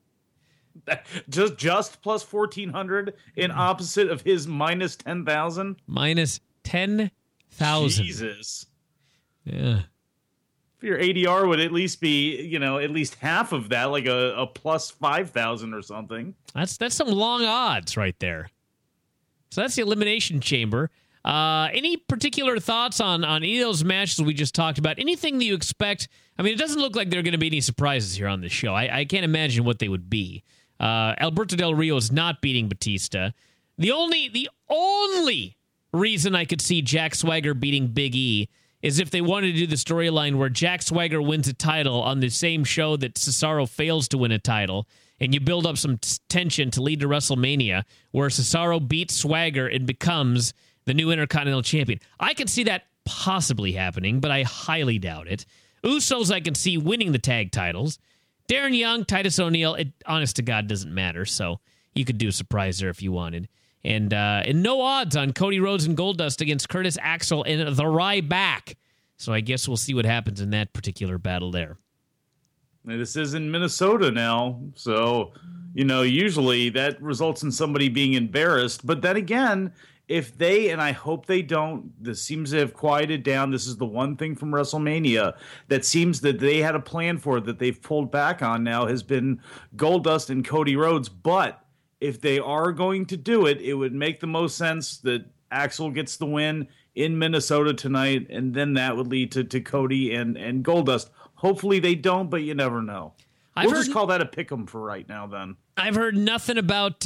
Just plus 1,400 in opposite of his minus 10,000? Minus 10,000. Jesus. Yeah. Your ADR would at least be, at least half of that, like a plus 5,000 or something. That's some long odds right there. So that's the Elimination Chamber. Any particular thoughts on any of those matches we just talked about? Anything that you expect? I mean, it doesn't look like there are going to be any surprises here on this show. I can't imagine what they would be. Alberto Del Rio is not beating Batista. The only reason I could see Jack Swagger beating Big E is if they wanted to do the storyline where Jack Swagger wins a title on the same show that Cesaro fails to win a title, and you build up some tension to lead to WrestleMania, where Cesaro beats Swagger and becomes the new Intercontinental Champion. I can see that possibly happening, but I highly doubt it. Usos I can see winning the tag titles. Darren Young, Titus O'Neil, it honest to God doesn't matter, so you could do a surprise there if you wanted. And no odds on Cody Rhodes and Goldust against Curtis Axel and the Ryback. So I guess we'll see what happens in that particular battle there. This is in Minnesota now, so, usually that results in somebody being embarrassed. But then again, if they, and I hope they don't, this seems to have quieted down. This is the one thing from WrestleMania that seems that they had a plan for that they've pulled back on now has been Goldust and Cody Rhodes. But if they are going to do it, it would make the most sense that Axel gets the win in Minnesota tonight, and then that would lead to Cody and Goldust. Hopefully they don't, but you never know. We'll just call that a pick'em for right now then. I've heard nothing about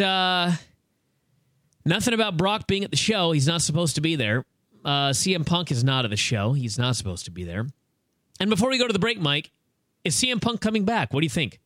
Brock being at the show. He's not supposed to be there. CM Punk is not at the show. He's not supposed to be there. And before we go to the break, Mike, is CM Punk coming back? What do you think?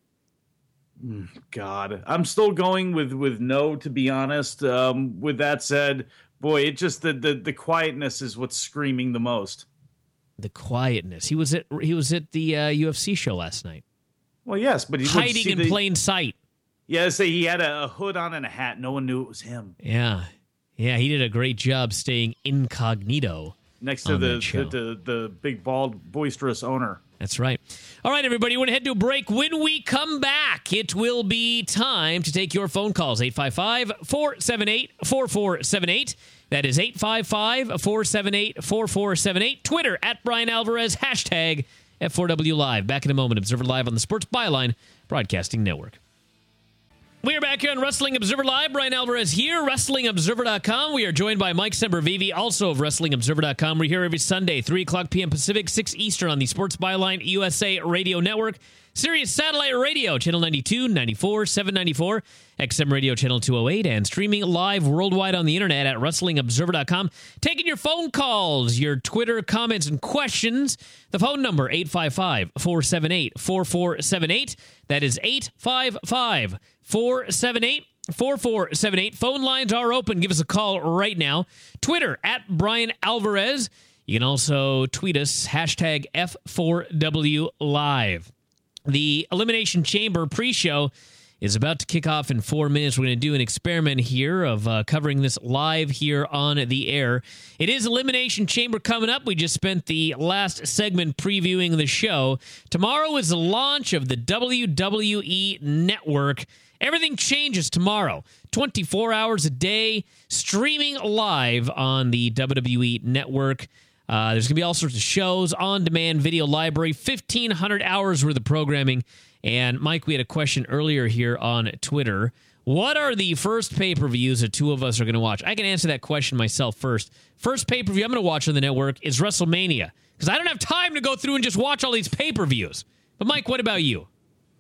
God, I'm still going with no, to be honest. With that said, boy, it just the quietness is what's screaming the most. The quietness. He was at the UFC show last night. Well, yes, but he's hiding in plain sight. Yeah, say he had a hood on and a hat. No one knew it was him. Yeah, he did a great job staying incognito next to the big, bald, boisterous owner. That's right. All right, everybody, we're going to head to a break. When we come back, it will be time to take your phone calls. 855-478-4478. That is 855-478-4478. Twitter, @BrianAlvarez, hashtag F4W Live. Back in a moment. Observer Live on the Sports Byline Broadcasting Network. We are back here on Wrestling Observer Live. Brian Alvarez here, WrestlingObserver.com. We are joined by Mike Sempervive, also of WrestlingObserver.com. We're here every Sunday, 3 o'clock p.m. Pacific, 6 Eastern on the Sports Byline USA Radio Network. Sirius Satellite Radio, Channel 92, 94, 794, XM Radio Channel 208, and streaming live worldwide on the internet at WrestlingObserver.com. Taking your phone calls, your Twitter comments, and questions. The phone number, 855-478-4478. That is 855-478-4478. Phone lines are open. Give us a call right now. Twitter, @BrianAlvarez. You can also tweet us, hashtag F4W Live. The Elimination Chamber pre-show is about to kick off in 4 minutes. We're going to do an experiment here of covering this live here on the air. It is Elimination Chamber coming up. We just spent the last segment previewing the show. Tomorrow is the launch of the WWE Network. Everything changes tomorrow. 24 hours a day, streaming live on the WWE Network. There's going to be all sorts of shows, on-demand video library, 1,500 hours worth of programming. And, Mike, we had a question earlier here on Twitter. What are the first pay-per-views that two of us are going to watch? I can answer that question myself first. First pay-per-view I'm going to watch on the network is WrestleMania, because I don't have time to go through and just watch all these pay-per-views. But, Mike, what about you?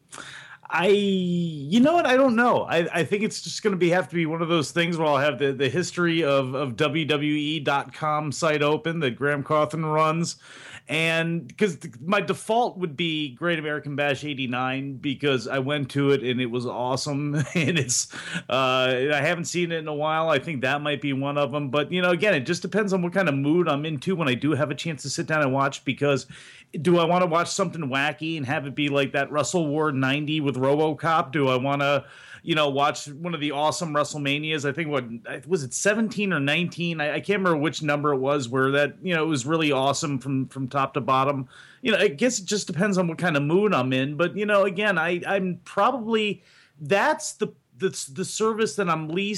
You know what? I don't know. I think it's just going to have to be one of those things where I'll have the history of WWE.com site open that Graham Cawthon runs. And because my default would be Great American Bash 89, because I went to it and it was awesome. And I haven't seen it in a while. I think that might be one of them. But, again, it just depends on what kind of mood I'm into when I do have a chance to sit down and watch, because do I want to watch something wacky and have it be like that Wrestle War 90 with RoboCop? Do I want to, watch one of the awesome WrestleManias? I think, was it 17 or 19? I can't remember which number it was, where that, it was really awesome from top to bottom. I guess it just depends on what kind of mood I'm in. But, again, I'm probably, that's the the service that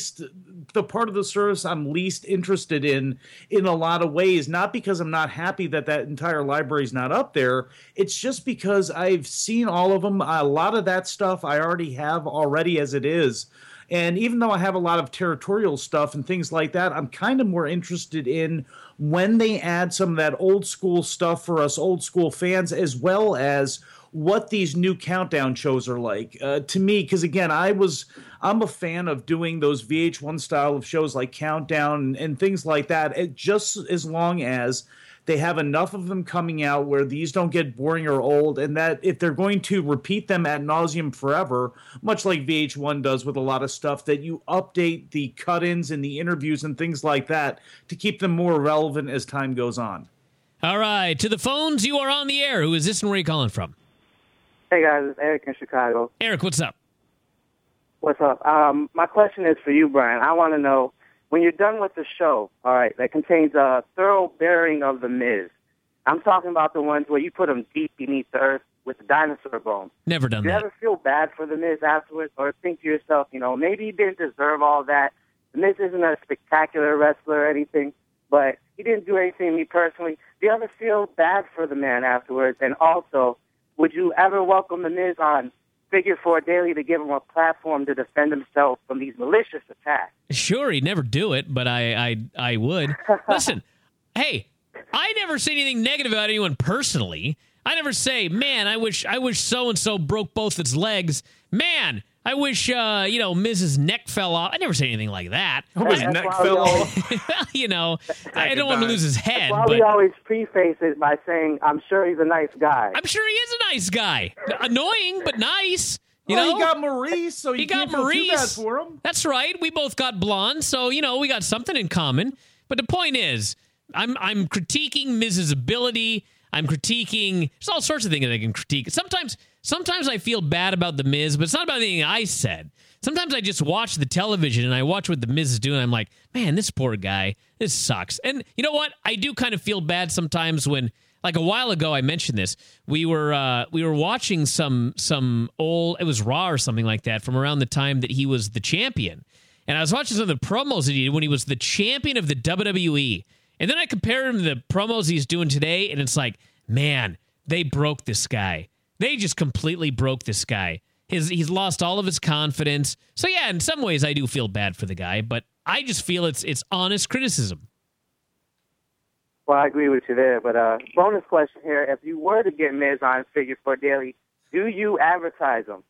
the part of the service I'm least interested in a lot of ways. Not because I'm not happy that entire library is not up there. It's just because I've seen all of them. A lot of that stuff I already have as it is. And even though I have a lot of territorial stuff and things like that, I'm kind of more interested in when they add some of that old school stuff for us old school fans, as well as what these new countdown shows are like. To me, because again, I'm a fan of doing those VH1 style of shows like Countdown and things like that, just as long as they have enough of them coming out where these don't get boring or old, and that if they're going to repeat them ad nauseum forever, much like VH1 does with a lot of stuff, that you update the cut-ins and the interviews and things like that to keep them more relevant as time goes on. All right, to the phones, you are on the air. Who is this and where are you calling from? Hey, guys, it's Eric in Chicago. Eric, what's up? What's up? My question is for you, Brian. I want to know, when you're done with the show, all right, that contains a thorough burying of The Miz, I'm talking about the ones where you put him deep beneath the earth with the dinosaur bone. Never done that. Do you ever feel bad for The Miz afterwards, or think to yourself, maybe he didn't deserve all that? The Miz isn't a spectacular wrestler or anything, but he didn't do anything to me personally. Do you ever feel bad for the man afterwards? And also, would you ever welcome The Miz on Figure 4 Daily to give him a platform to defend himself from these malicious attacks? Sure, he'd never do it, but I would. Listen, hey, I never say anything negative about anyone personally. I never say, man, I wish so-and-so broke both its legs. Man, I wish, Miz's neck fell off. I never say anything like that. His neck fell off. Well, I don't want to lose his head. That's why we always preface it by saying, I'm sure he's a nice guy. I'm sure he is a nice guy. Annoying, but nice. He got Maurice, so you can't feel too bad for him. That's right. We both got blonde, so, we got something in common. But the point is, I'm critiquing Miz's ability. I'm critiquing. There's all sorts of things that I can critique. Sometimes I feel bad about The Miz, but it's not about anything I said. Sometimes I just watch the television and I watch what The Miz is doing. And I'm like, man, this poor guy, this sucks. And you know what? I do kind of feel bad sometimes when, like a while ago, I mentioned this. We were watching some old, it was Raw or something like that, from around the time that he was the champion. And I was watching some of the promos that he did when he was the champion of the WWE. And then I compared him to the promos he's doing today, and it's like, man, they broke this guy. They just completely broke this guy. He's lost all of his confidence. So yeah, in some ways I do feel bad for the guy, but I just feel it's honest criticism. Well, I agree with you there, but bonus question here. If you were to get Miz on Figure 4 Daily, do you advertise him?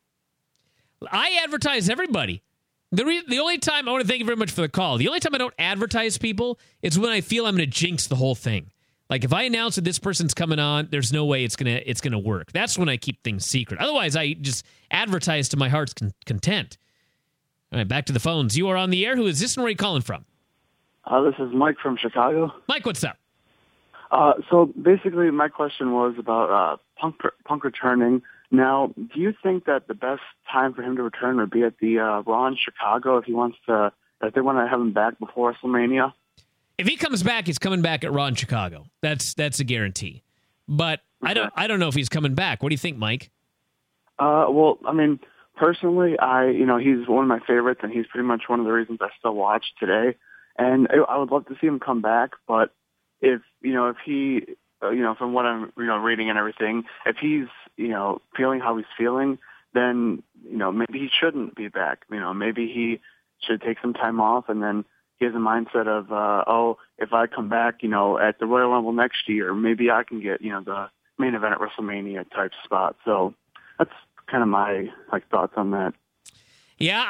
I advertise everybody. The only time, I want to thank you very much for the call. The only time I don't advertise people is when I feel I'm going to jinx the whole thing. Like if I announce that this person's coming on, there's no way it's gonna work. That's when I keep things secret. Otherwise, I just advertise to my heart's content. All right, back to the phones. You are on the air. Who is this and where are you calling from? This is Mike from Chicago. Mike, what's up? So basically, my question was about Punk returning. Now, do you think that the best time for him to return would be at the Raw in Chicago if they want to have him back before WrestleMania? If he comes back, he's coming back at Raw in Chicago. That's a guarantee. But okay. I don't know if he's coming back. What do you think, Mike? Well, I mean, personally, he's one of my favorites, and he's pretty much one of the reasons I still watch today. And I would love to see him come back, but if he, from what I'm, reading and everything, if he's, feeling how he's feeling, then, maybe he shouldn't be back. Maybe he should take some time off, and then he has a mindset of, if I come back, at the Royal Rumble next year, maybe I can get, the main event at WrestleMania type spot. So that's kind of my thoughts on that. Yeah,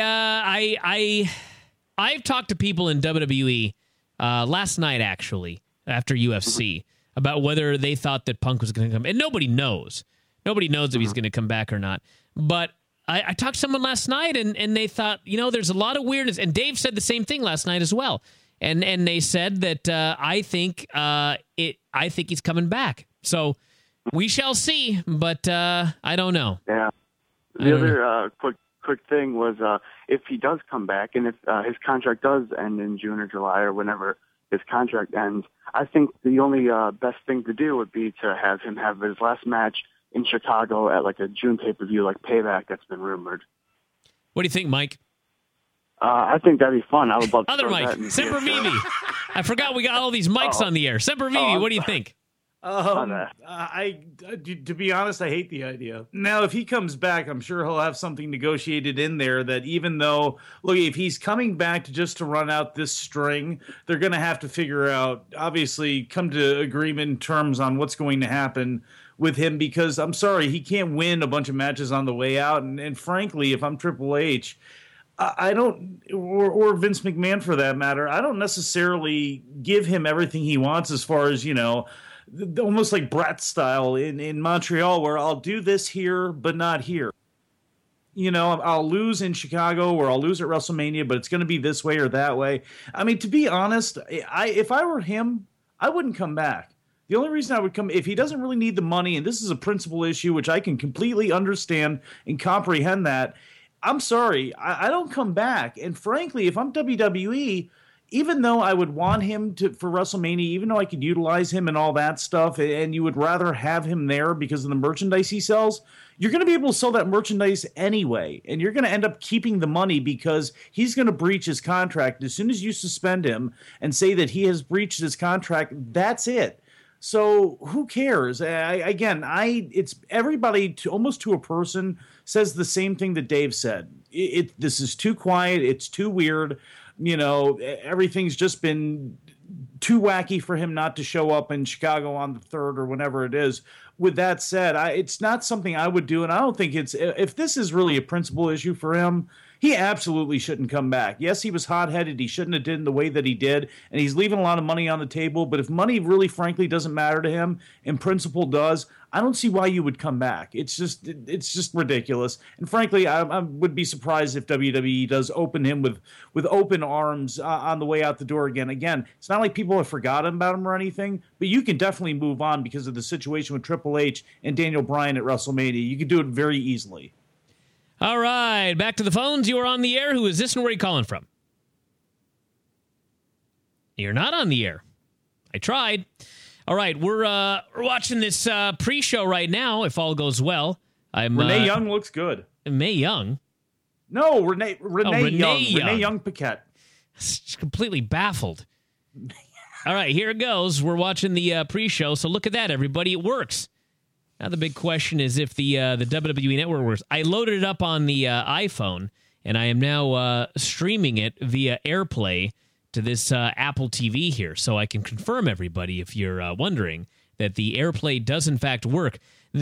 I've talked to people in WWE last night, actually, after UFC, about whether they thought that Punk was going to come. And nobody knows. Nobody knows if he's going to come back or not. But I talked to someone last night, and they thought, there's a lot of weirdness. And Dave said the same thing last night as well. And they said that I think he's coming back. So we shall see, but I don't know. Yeah. The other quick thing was if he does come back, and if his contract does end in June or July or whenever his contract ends, I think the only best thing to do would be to have him have his last match in Chicago at like a June pay-per-view like Payback that's been rumored. What do you think, Mike? I think that'd be fun. I would love to. Other Mike, Semper Vivi. I forgot we got all these mics on the air. Semper Vivi, what do you think? To be honest, I hate the idea. Now, if he comes back, I'm sure he'll have something negotiated in there that even though, look, if he's coming back to run out this string, they're going to have to figure out, obviously, come to agreement terms on what's going to happen with him, because I'm sorry, he can't win a bunch of matches on the way out. And frankly, if I'm Triple H, I don't, or Vince McMahon for that matter, I don't necessarily give him everything he wants as far as, almost like Bret style in Montreal, where I'll do this here, but not here. I'll lose in Chicago or I'll lose at WrestleMania, but it's going to be this way or that way. I mean, to be honest, if I were him, I wouldn't come back. The only reason I would come, if he doesn't really need the money, and this is a principal issue, which I can completely understand and comprehend that, I'm sorry, I don't come back. And frankly, if I'm WWE, even though I would want him for WrestleMania, even though I could utilize him and all that stuff, and you would rather have him there because of the merchandise he sells, you're going to be able to sell that merchandise anyway. And you're going to end up keeping the money because he's going to breach his contract. As soon as you suspend him and say that he has breached his contract, that's it. So who cares? It's everybody, almost to a person, says the same thing that Dave said. This is too quiet. It's too weird. Everything's just been too wacky for him not to show up in Chicago on the 3rd or whenever it is. With that said, it's not something I would do, and I don't think if this is really a principal issue for him, he absolutely shouldn't come back. Yes, he was hot-headed. He shouldn't have done the way that he did, and he's leaving a lot of money on the table. But if money really, frankly, doesn't matter to him, and principle does, I don't see why you would come back. It's just ridiculous. And frankly, I would be surprised if WWE does open him with open arms on the way out the door again. Again, it's not like people have forgotten about him or anything, but you can definitely move on because of the situation with Triple H and Daniel Bryan at WrestleMania. You can do it very easily. All right, back to the phones. You are on the air. Who is this and where are you calling from? You're not on the air. I tried. All right, we're watching this pre-show right now, if all goes well. Renee Young looks good. Mae Young? No, Renee Young. Renee Young Paquette. Just completely baffled. All right, here it goes. We're watching the pre-show, so look at that, everybody. It works. Now the big question is if the WWE Network works. I loaded it up on the iPhone, and I am now streaming it via AirPlay to this Apple TV here, so I can confirm, everybody, if you're wondering, that the AirPlay does in fact work.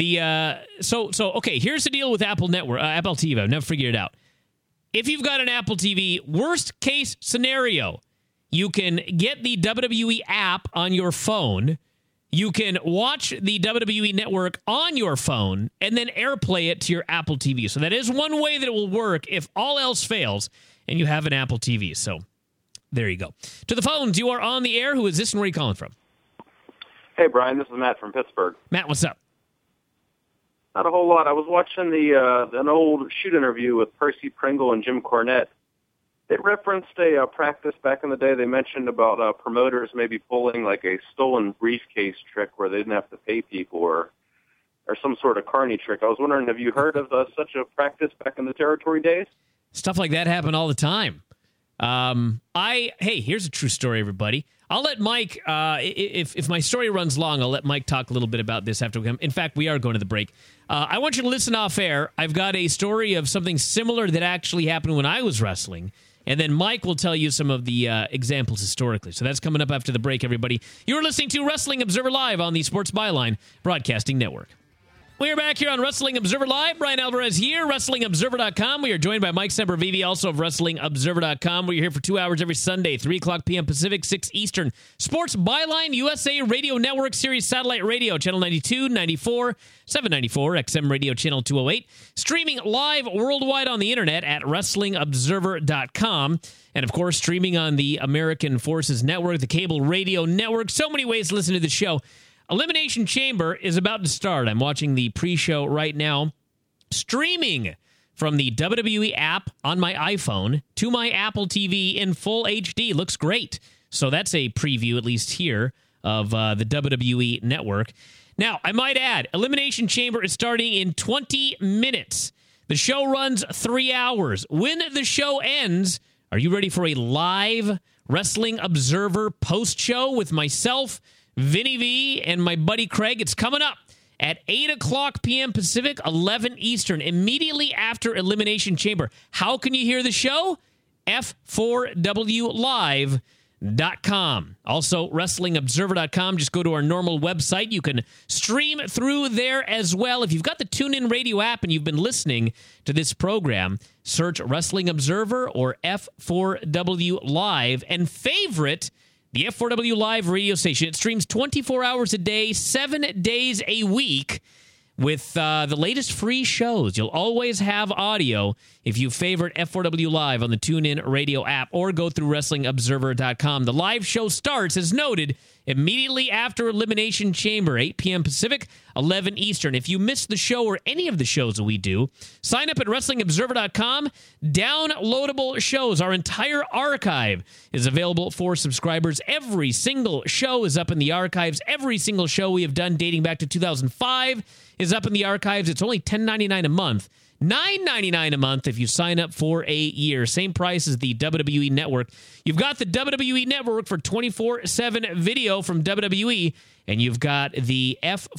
Okay, here's the deal with Apple TV. I've never figured it out. If you've got an Apple TV, worst case scenario, you can get the WWE app on your phone. You can watch the WWE Network on your phone and then AirPlay it to your Apple TV. So that is one way that it will work if all else fails and you have an Apple TV. So there you go. To the phones, you are on the air. Who is this and where are you calling from? Hey, Brian, this is Matt from Pittsburgh. Matt, what's up? Not a whole lot. I was watching an old shoot interview with Percy Pringle and Jim Cornette. They referenced a practice back in the day. They mentioned about promoters maybe pulling like a stolen briefcase trick where they didn't have to pay people or some sort of carny trick. I was wondering, have you heard of such a practice back in the territory days? Stuff like that happened all the time. Hey, here's a true story, everybody. I'll let Mike, if my story runs long, I'll let Mike talk a little bit about this after we come. In fact, we are going to the break. I want you to listen off air. I've got a story of something similar that actually happened when I was wrestling. And then Mike will tell you some of the examples historically. So that's coming up after the break, everybody. You're listening to Wrestling Observer Live on the Sports Byline Broadcasting Network. We are back here on Wrestling Observer Live. Brian Alvarez here, WrestlingObserver.com. We are joined by Mike Sempervive, also of WrestlingObserver.com. We're here for 2 hours every Sunday, 3 o'clock p.m. Pacific, 6 Eastern. Sports Byline USA Radio Network, Series Satellite Radio, Channel 92, 94, 794, XM Radio Channel 208. Streaming live worldwide on the internet at WrestlingObserver.com. And, of course, streaming on the American Forces Network, the Cable Radio Network. So many ways to listen to the show. Elimination Chamber is about to start. I'm watching the pre-show right now, streaming from the WWE app on my iPhone to my Apple TV in full HD. Looks great. So that's a preview, at least here, of the WWE Network. Now, I might add, Elimination Chamber is starting in 20 minutes. The show runs 3 hours. When the show ends, are you ready for a live Wrestling Observer post-show with myself, Vinny V, and my buddy Craig? It's coming up at 8 o'clock p.m. Pacific, 11 Eastern, immediately after Elimination Chamber. How can you hear the show? F4WLive.com. Also, WrestlingObserver.com. Just go to our normal website. You can stream through there as well. If you've got the TuneIn Radio app and you've been listening to this program, search Wrestling Observer or F4W Live and favorite the F4W Live radio station. It streams 24 hours a day, 7 days a week with the latest free shows. You'll always have audio if you favorite F4W Live on the TuneIn Radio app or go through WrestlingObserver.com. The live show starts, as noted, immediately after Elimination Chamber, 8 p.m. Pacific, 11 Eastern. If you missed the show or any of the shows that we do, sign up at WrestlingObserver.com. Downloadable shows. Our entire archive is available for subscribers. Every single show is up in the archives. Every single show we have done dating back to 2005 is up in the archives. It's only $10.99 a month. $9.99 a month if you sign up for a year. Same price as the WWE Network. You've got the WWE Network for 24/7 video from WWE, and you've got the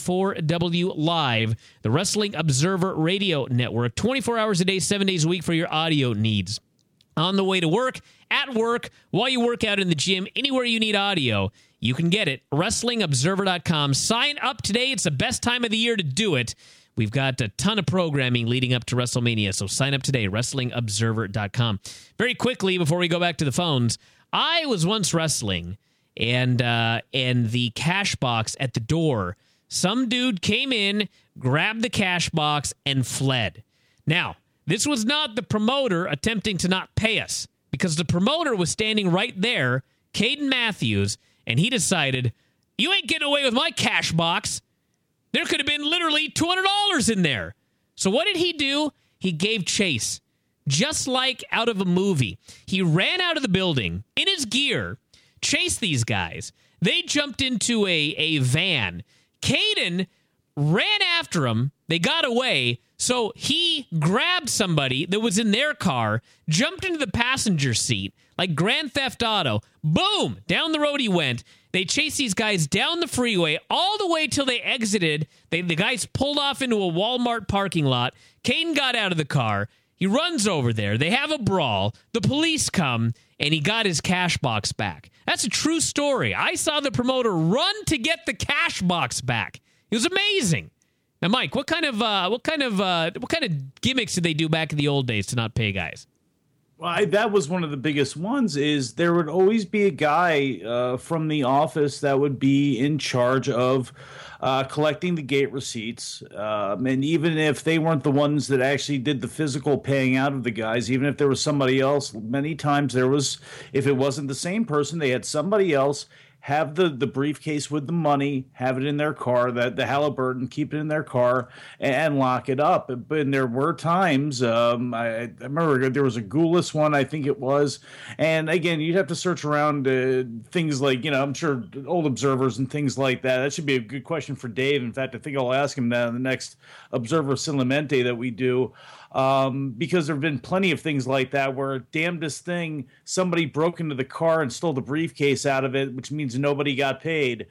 F4W Live, the Wrestling Observer Radio Network, 24 hours a day, 7 days a week for your audio needs. On the way to work, at work, while you work out in the gym, anywhere you need audio, you can get it. WrestlingObserver.com. Sign up today. It's the best time of the year to do it. We've got a ton of programming leading up to WrestleMania, so sign up today, WrestlingObserver.com. Very quickly, before we go back to the phones, I was once wrestling, and the cash box at the door, some dude came in, grabbed the cash box, and fled. Now, this was not the promoter attempting to not pay us, because the promoter was standing right there, Caden Matthews, and he decided, you ain't getting away with my cash box. There could have been literally $200 in there. So what did he do? He gave chase, just like out of a movie. He ran out of the building in his gear, chased these guys. They jumped into a van. Caden ran after him. They got away. So he grabbed somebody that was in their car, jumped into the passenger seat, like Grand Theft Auto. Boom! Down the road he went. They chased these guys down the freeway all the way till they exited. The guys pulled off into a Walmart parking lot. Caden got out of the car. He runs over there. They have a brawl. The police come, and he got his cash box back. That's a true story. I saw the promoter run to get the cash box back. It was amazing. Now, Mike, what kind of gimmicks did they do back in the old days to not pay guys? Well, that was one of the biggest ones. Is there would always be a guy from the office that would be in charge of collecting the gate receipts, and even if they weren't the ones that actually did the physical paying out of the guys, even if there was somebody else, many times there was, if it wasn't the same person, they had somebody else have the briefcase with the money, have it in their car, the Halliburton, keep it in their car, and lock it up. And there were times, I remember there was a Goulas one, I think it was. And again, you'd have to search around things like, I'm sure old observers and things like that. That should be a good question for Dave. In fact, I think I'll ask him that in the next Observer Silamente that we do. Because there have been plenty of things like that where, damnedest thing, somebody broke into the car and stole the briefcase out of it, which means nobody got paid.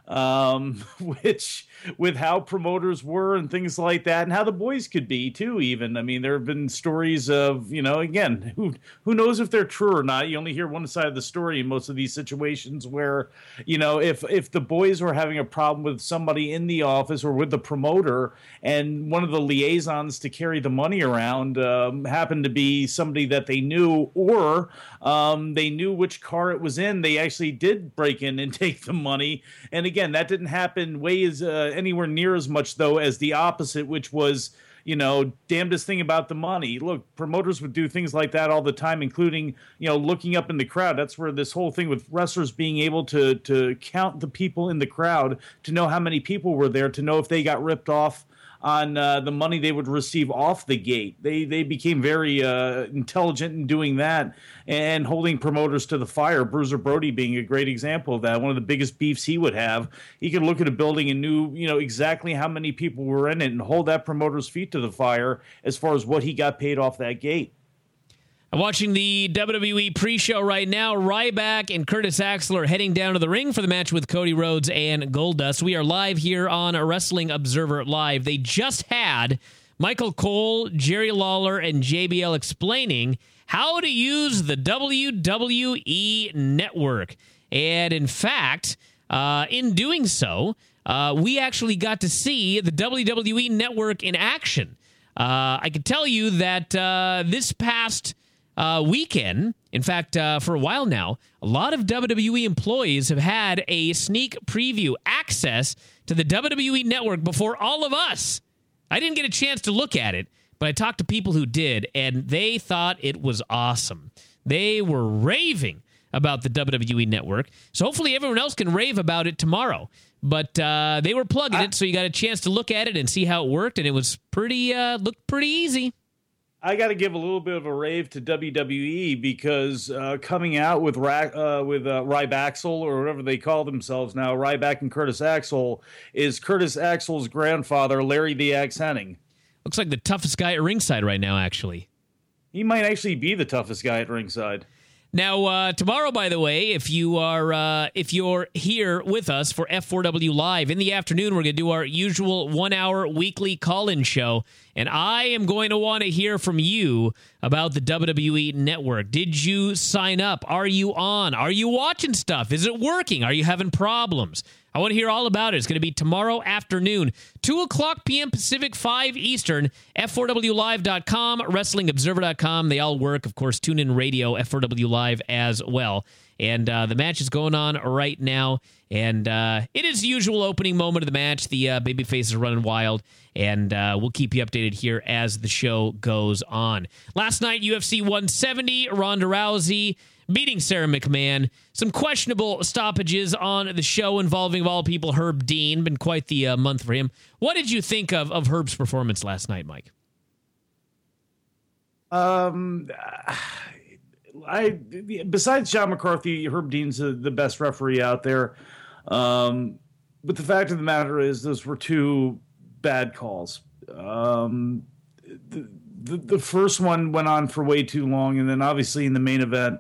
Which, with how promoters were and things like that, and how the boys could be too, even. I mean, there have been stories of, again, who knows if they're true or not. You only hear one side of the story in most of these situations where, if the boys were having a problem with somebody in the office or with the promoter, and one of the liaisons to carry the money around happened to be somebody that they knew, or they knew which car it was in, they actually did break in and take the money. And again, that didn't happen anywhere near as much, though, as the opposite, which was, damnedest thing about the money. Look, promoters would do things like that all the time, including, looking up in the crowd. That's where this whole thing with wrestlers being able to count the people in the crowd, to know how many people were there, to know if they got ripped off on the money they would receive off the gate. They became very intelligent in doing that and holding promoters to the fire. Bruiser Brody being a great example of that. One of the biggest beefs he would have. He could look at a building and knew, exactly how many people were in it and hold that promoter's feet to the fire as far as what he got paid off that gate. I'm watching the WWE pre-show right now. Ryback and Curtis Axel are heading down to the ring for the match with Cody Rhodes and Goldust. We are live here on Wrestling Observer Live. They just had Michael Cole, Jerry Lawler, and JBL explaining how to use the WWE Network. And in fact, in doing so, we actually got to see the WWE Network in action. I can tell you that this past weekend, in fact, for a while now, a lot of WWE employees have had a sneak preview access to the WWE Network before all of us. I didn't get a chance to look at it, but I talked to people who did, and they thought it was awesome. They were raving about the WWE Network, so hopefully everyone else can rave about it tomorrow. But they were plugging it, so you got a chance to look at it and see how it worked, and it was looked pretty easy. I got to give a little bit of a rave to WWE because coming out with Rybaxel, or whatever they call themselves now, Ryback and Curtis Axel, is Curtis Axel's grandfather, Larry the Axe Hennig. Looks like the toughest guy at ringside right now, actually. He might actually be the toughest guy at ringside. Now, tomorrow, by the way, if you're here with us for F4W Live in the afternoon, we're going to do our usual 1-hour weekly call-in show, and I am going to want to hear from you about the WWE Network. Did you sign up? Are you on? Are you watching stuff? Is it working? Are you having problems? I want to hear all about it. It's going to be tomorrow afternoon, 2 o'clock p.m. Pacific, 5 Eastern, F4WLive.com, WrestlingObserver.com. They all work. Of course, TuneIn Radio, F4W Live as well. And the match is going on right now. And it is the usual opening moment of the match. The babyface is running wild. And we'll keep you updated here as the show goes on. Last night, UFC 170, Ronda Rousey beating Sarah McMahon. Some questionable stoppages on the show involving, of all people, Herb Dean. Been quite the month for him. What did you think of Herb's performance last night, Mike? Besides John McCarthy, Herb Dean's the best referee out there. But the fact of the matter is, those were two bad calls. The first one went on for way too long, and then obviously in the main event,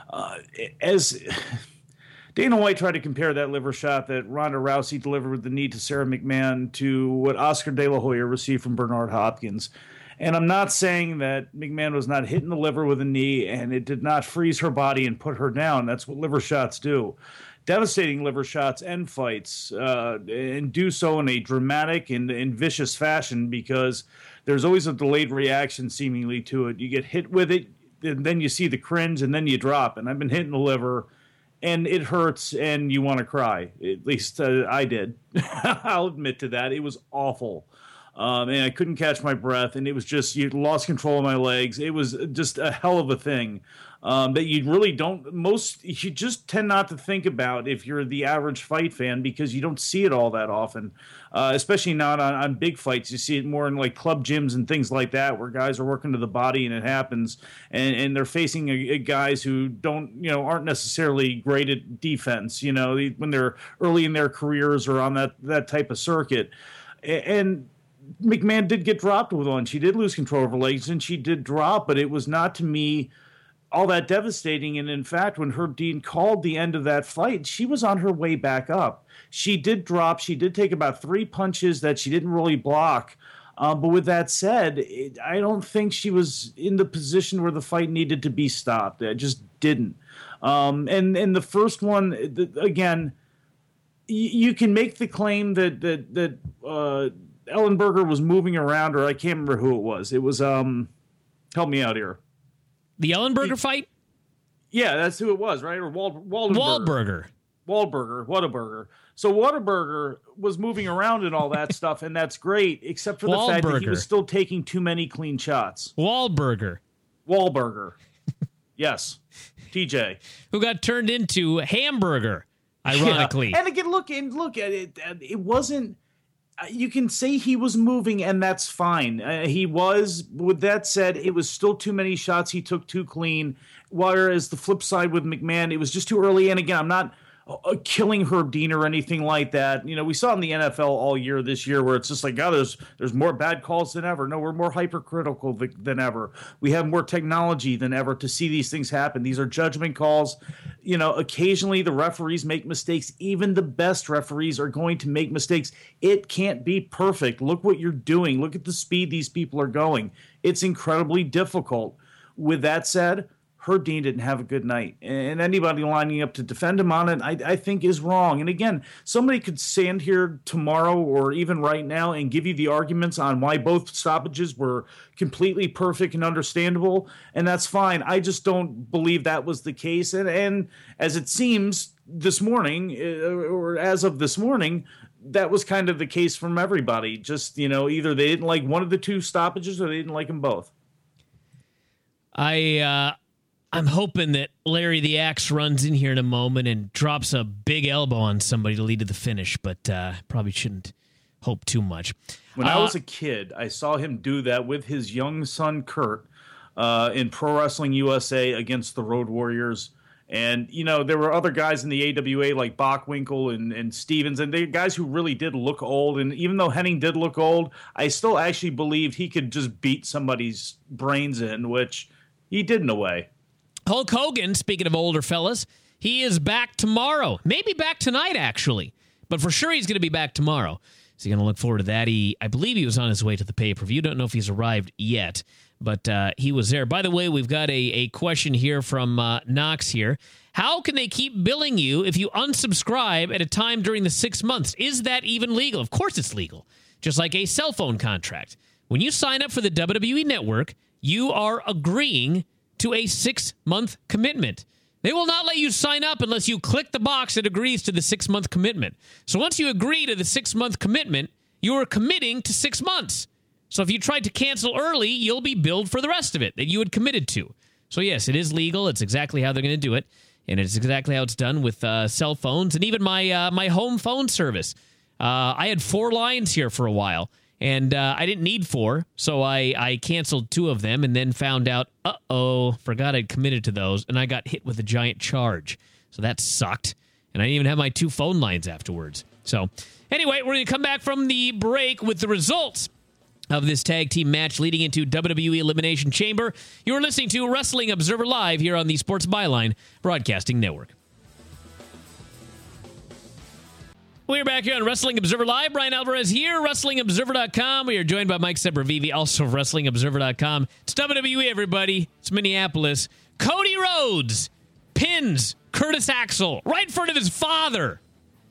as Dana White tried to compare that liver shot that Ronda Rousey delivered with the knee to Sarah McMahon to what Oscar De La Hoya received from Bernard Hopkins. And I'm not saying that McMahon was not hitting the liver with a knee and it did not freeze her body and put her down. That's what liver shots do. Devastating liver shots end fights, and do so in a dramatic and vicious fashion because there's always a delayed reaction seemingly to it. You get hit with it, and then you see the cringe, and then you drop. And I've been hitting the liver, and it hurts, and you want to cry. At least I did. I'll admit to that. It was awful. And I couldn't catch my breath, and it was just, you lost control of my legs. It was just a hell of a thing that you really you just tend not to think about if you're the average fight fan because you don't see it all that often, especially not on big fights. You see it more in like club gyms and things like that where guys are working to the body and it happens, and they're facing guys who aren't necessarily great at defense, when they're early in their careers or on that type of circuit. And McMahon did get dropped with one. She did lose control of her legs, and she did drop, but it was not, to me, all that devastating. And in fact, when Herb Dean called the end of that fight, she was on her way back up. She did drop. She did take about 3 punches that she didn't really block. But with that said, I don't think she was in the position where the fight needed to be stopped. I just didn't. And the first one, again, you can make the claim that Ellenberger was moving around, or I can't remember who it was. It was, help me out here. The Ellenberger fight? Yeah, that's who it was, right? Or Wahlberger. Whataburger. So Whataburger was moving around and all that stuff, and that's great, except for the fact that he was still taking too many clean shots. Wahlberger. Yes. TJ. Who got turned into Hamburger, ironically. Yeah. And again, look at it. It wasn't... you can say he was moving, and that's fine. He was. With that said, it was still too many shots he took too clean. Whereas the flip side with McMahon, it was just too early. And again, I'm not killing Herb Dean or anything like that. You know, we saw in the NFL all year this year where it's just like, oh, there's more bad calls than ever. No, we're more hypercritical than ever. We have more technology than ever to see these things happen. These are judgment calls. You know, occasionally the referees make mistakes. Even the best referees are going to make mistakes. It can't be perfect. Look what you're doing. Look at the speed these people are going. It's incredibly difficult. With that said, Herb Dean didn't have a good night, and anybody lining up to defend him on it, I think is wrong. And again, somebody could stand here tomorrow or even right now and give you the arguments on why both stoppages were completely perfect and understandable, and that's fine. I just don't believe that was the case. And as it seems this morning, or as of this morning, that was kind of the case from everybody. Just, you know, either they didn't like one of the two stoppages or they didn't like them both. I'm hoping that Larry the Axe runs in here in a moment and drops a big elbow on somebody to lead to the finish, but probably shouldn't hope too much. When I was a kid, I saw him do that with his young son, Kurt, in Pro Wrestling USA against the Road Warriors. And, you know, there were other guys in the AWA like Bockwinkel and Stevens, and they guys who really did look old. And even though Henning did look old, I still actually believed he could just beat somebody's brains in, which he did in a way. Hulk Hogan, speaking of older fellas, he is back tomorrow. Maybe back tonight, actually. But for sure he's going to be back tomorrow. So you're going to look forward to that. I believe he was on his way to the pay-per-view. Don't know if he's arrived yet, but he was there. By the way, we've got a question here from Knox here. How can they keep billing you if you unsubscribe at a time during the 6 months? Is that even legal? Of course it's legal. Just like a cell phone contract. When you sign up for the WWE Network, you are agreeing to a 6-month commitment. They will not let you sign up unless you click the box that agrees to the 6-month commitment. So once you agree to the 6-month commitment, you are committing to 6 months. So if you tried to cancel early, you'll be billed for the rest of it that you had committed to. So yes, it is legal. It's exactly how they're going to do it. And it's exactly how it's done with cell phones and even my home phone service. I had 4 lines here for a while. And I didn't need 4, so I canceled 2 of them and then found out, forgot I'd committed to those, and I got hit with a giant charge. So that sucked. And I didn't even have my 2 phone lines afterwards. So anyway, we're going to come back from the break with the results of this tag team match leading into WWE Elimination Chamber. You're listening to Wrestling Observer Live here on the Sports Byline Broadcasting Network. We're back here on Wrestling Observer Live. Brian Alvarez here, WrestlingObserver.com. We are joined by Mike Sempervive, also of WrestlingObserver.com. It's WWE, everybody. It's Minneapolis. Cody Rhodes pins Curtis Axel right in front of his father.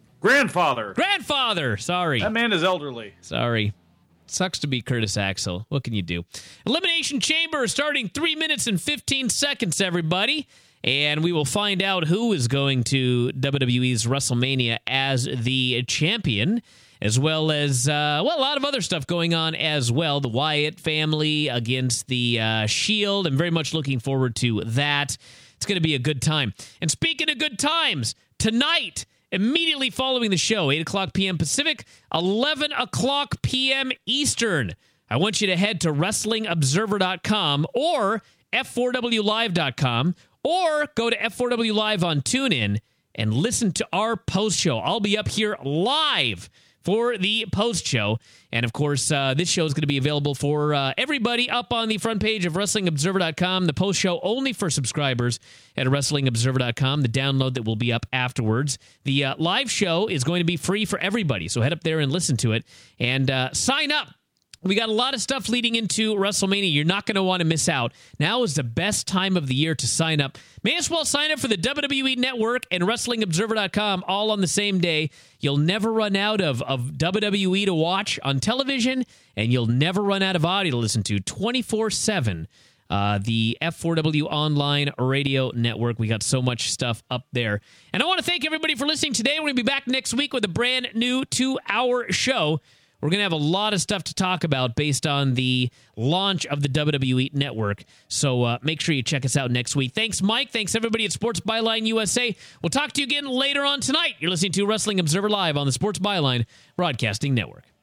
Grandfather. Sorry. That man is elderly. Sorry. Sucks to be Curtis Axel. What can you do? Elimination Chamber starting 3 minutes and 15 seconds, everybody. And we will find out who is going to WWE's WrestleMania as the champion, as well as, a lot of other stuff going on as well. The Wyatt family against the Shield. I'm very much looking forward to that. It's going to be a good time. And speaking of good times, tonight, immediately following the show, 8 o'clock p.m. Pacific, 11 o'clock p.m. Eastern, I want you to head to WrestlingObserver.com or F4WLive.com, or go to F4W Live on TuneIn and listen to our post-show. I'll be up here live for the post-show. And, of course, this show is going to be available for everybody up on the front page of WrestlingObserver.com. The post-show only for subscribers at WrestlingObserver.com. The download that will be up afterwards. The live show is going to be free for everybody, so head up there and listen to it. And sign up. We got a lot of stuff leading into WrestleMania. You're not going to want to miss out. Now is the best time of the year to sign up. May as well sign up for the WWE Network and WrestlingObserver.com all on the same day. You'll never run out of WWE to watch on television, and you'll never run out of audio to listen to 24/7. The F4W Online Radio Network. We got so much stuff up there. And I want to thank everybody for listening today. We're going to be back next week with a brand new 2-hour show. We're going to have a lot of stuff to talk about based on the launch of the WWE Network. So make sure you check us out next week. Thanks, Mike. Thanks, everybody at Sports Byline USA. We'll talk to you again later on tonight. You're listening to Wrestling Observer Live on the Sports Byline Broadcasting Network.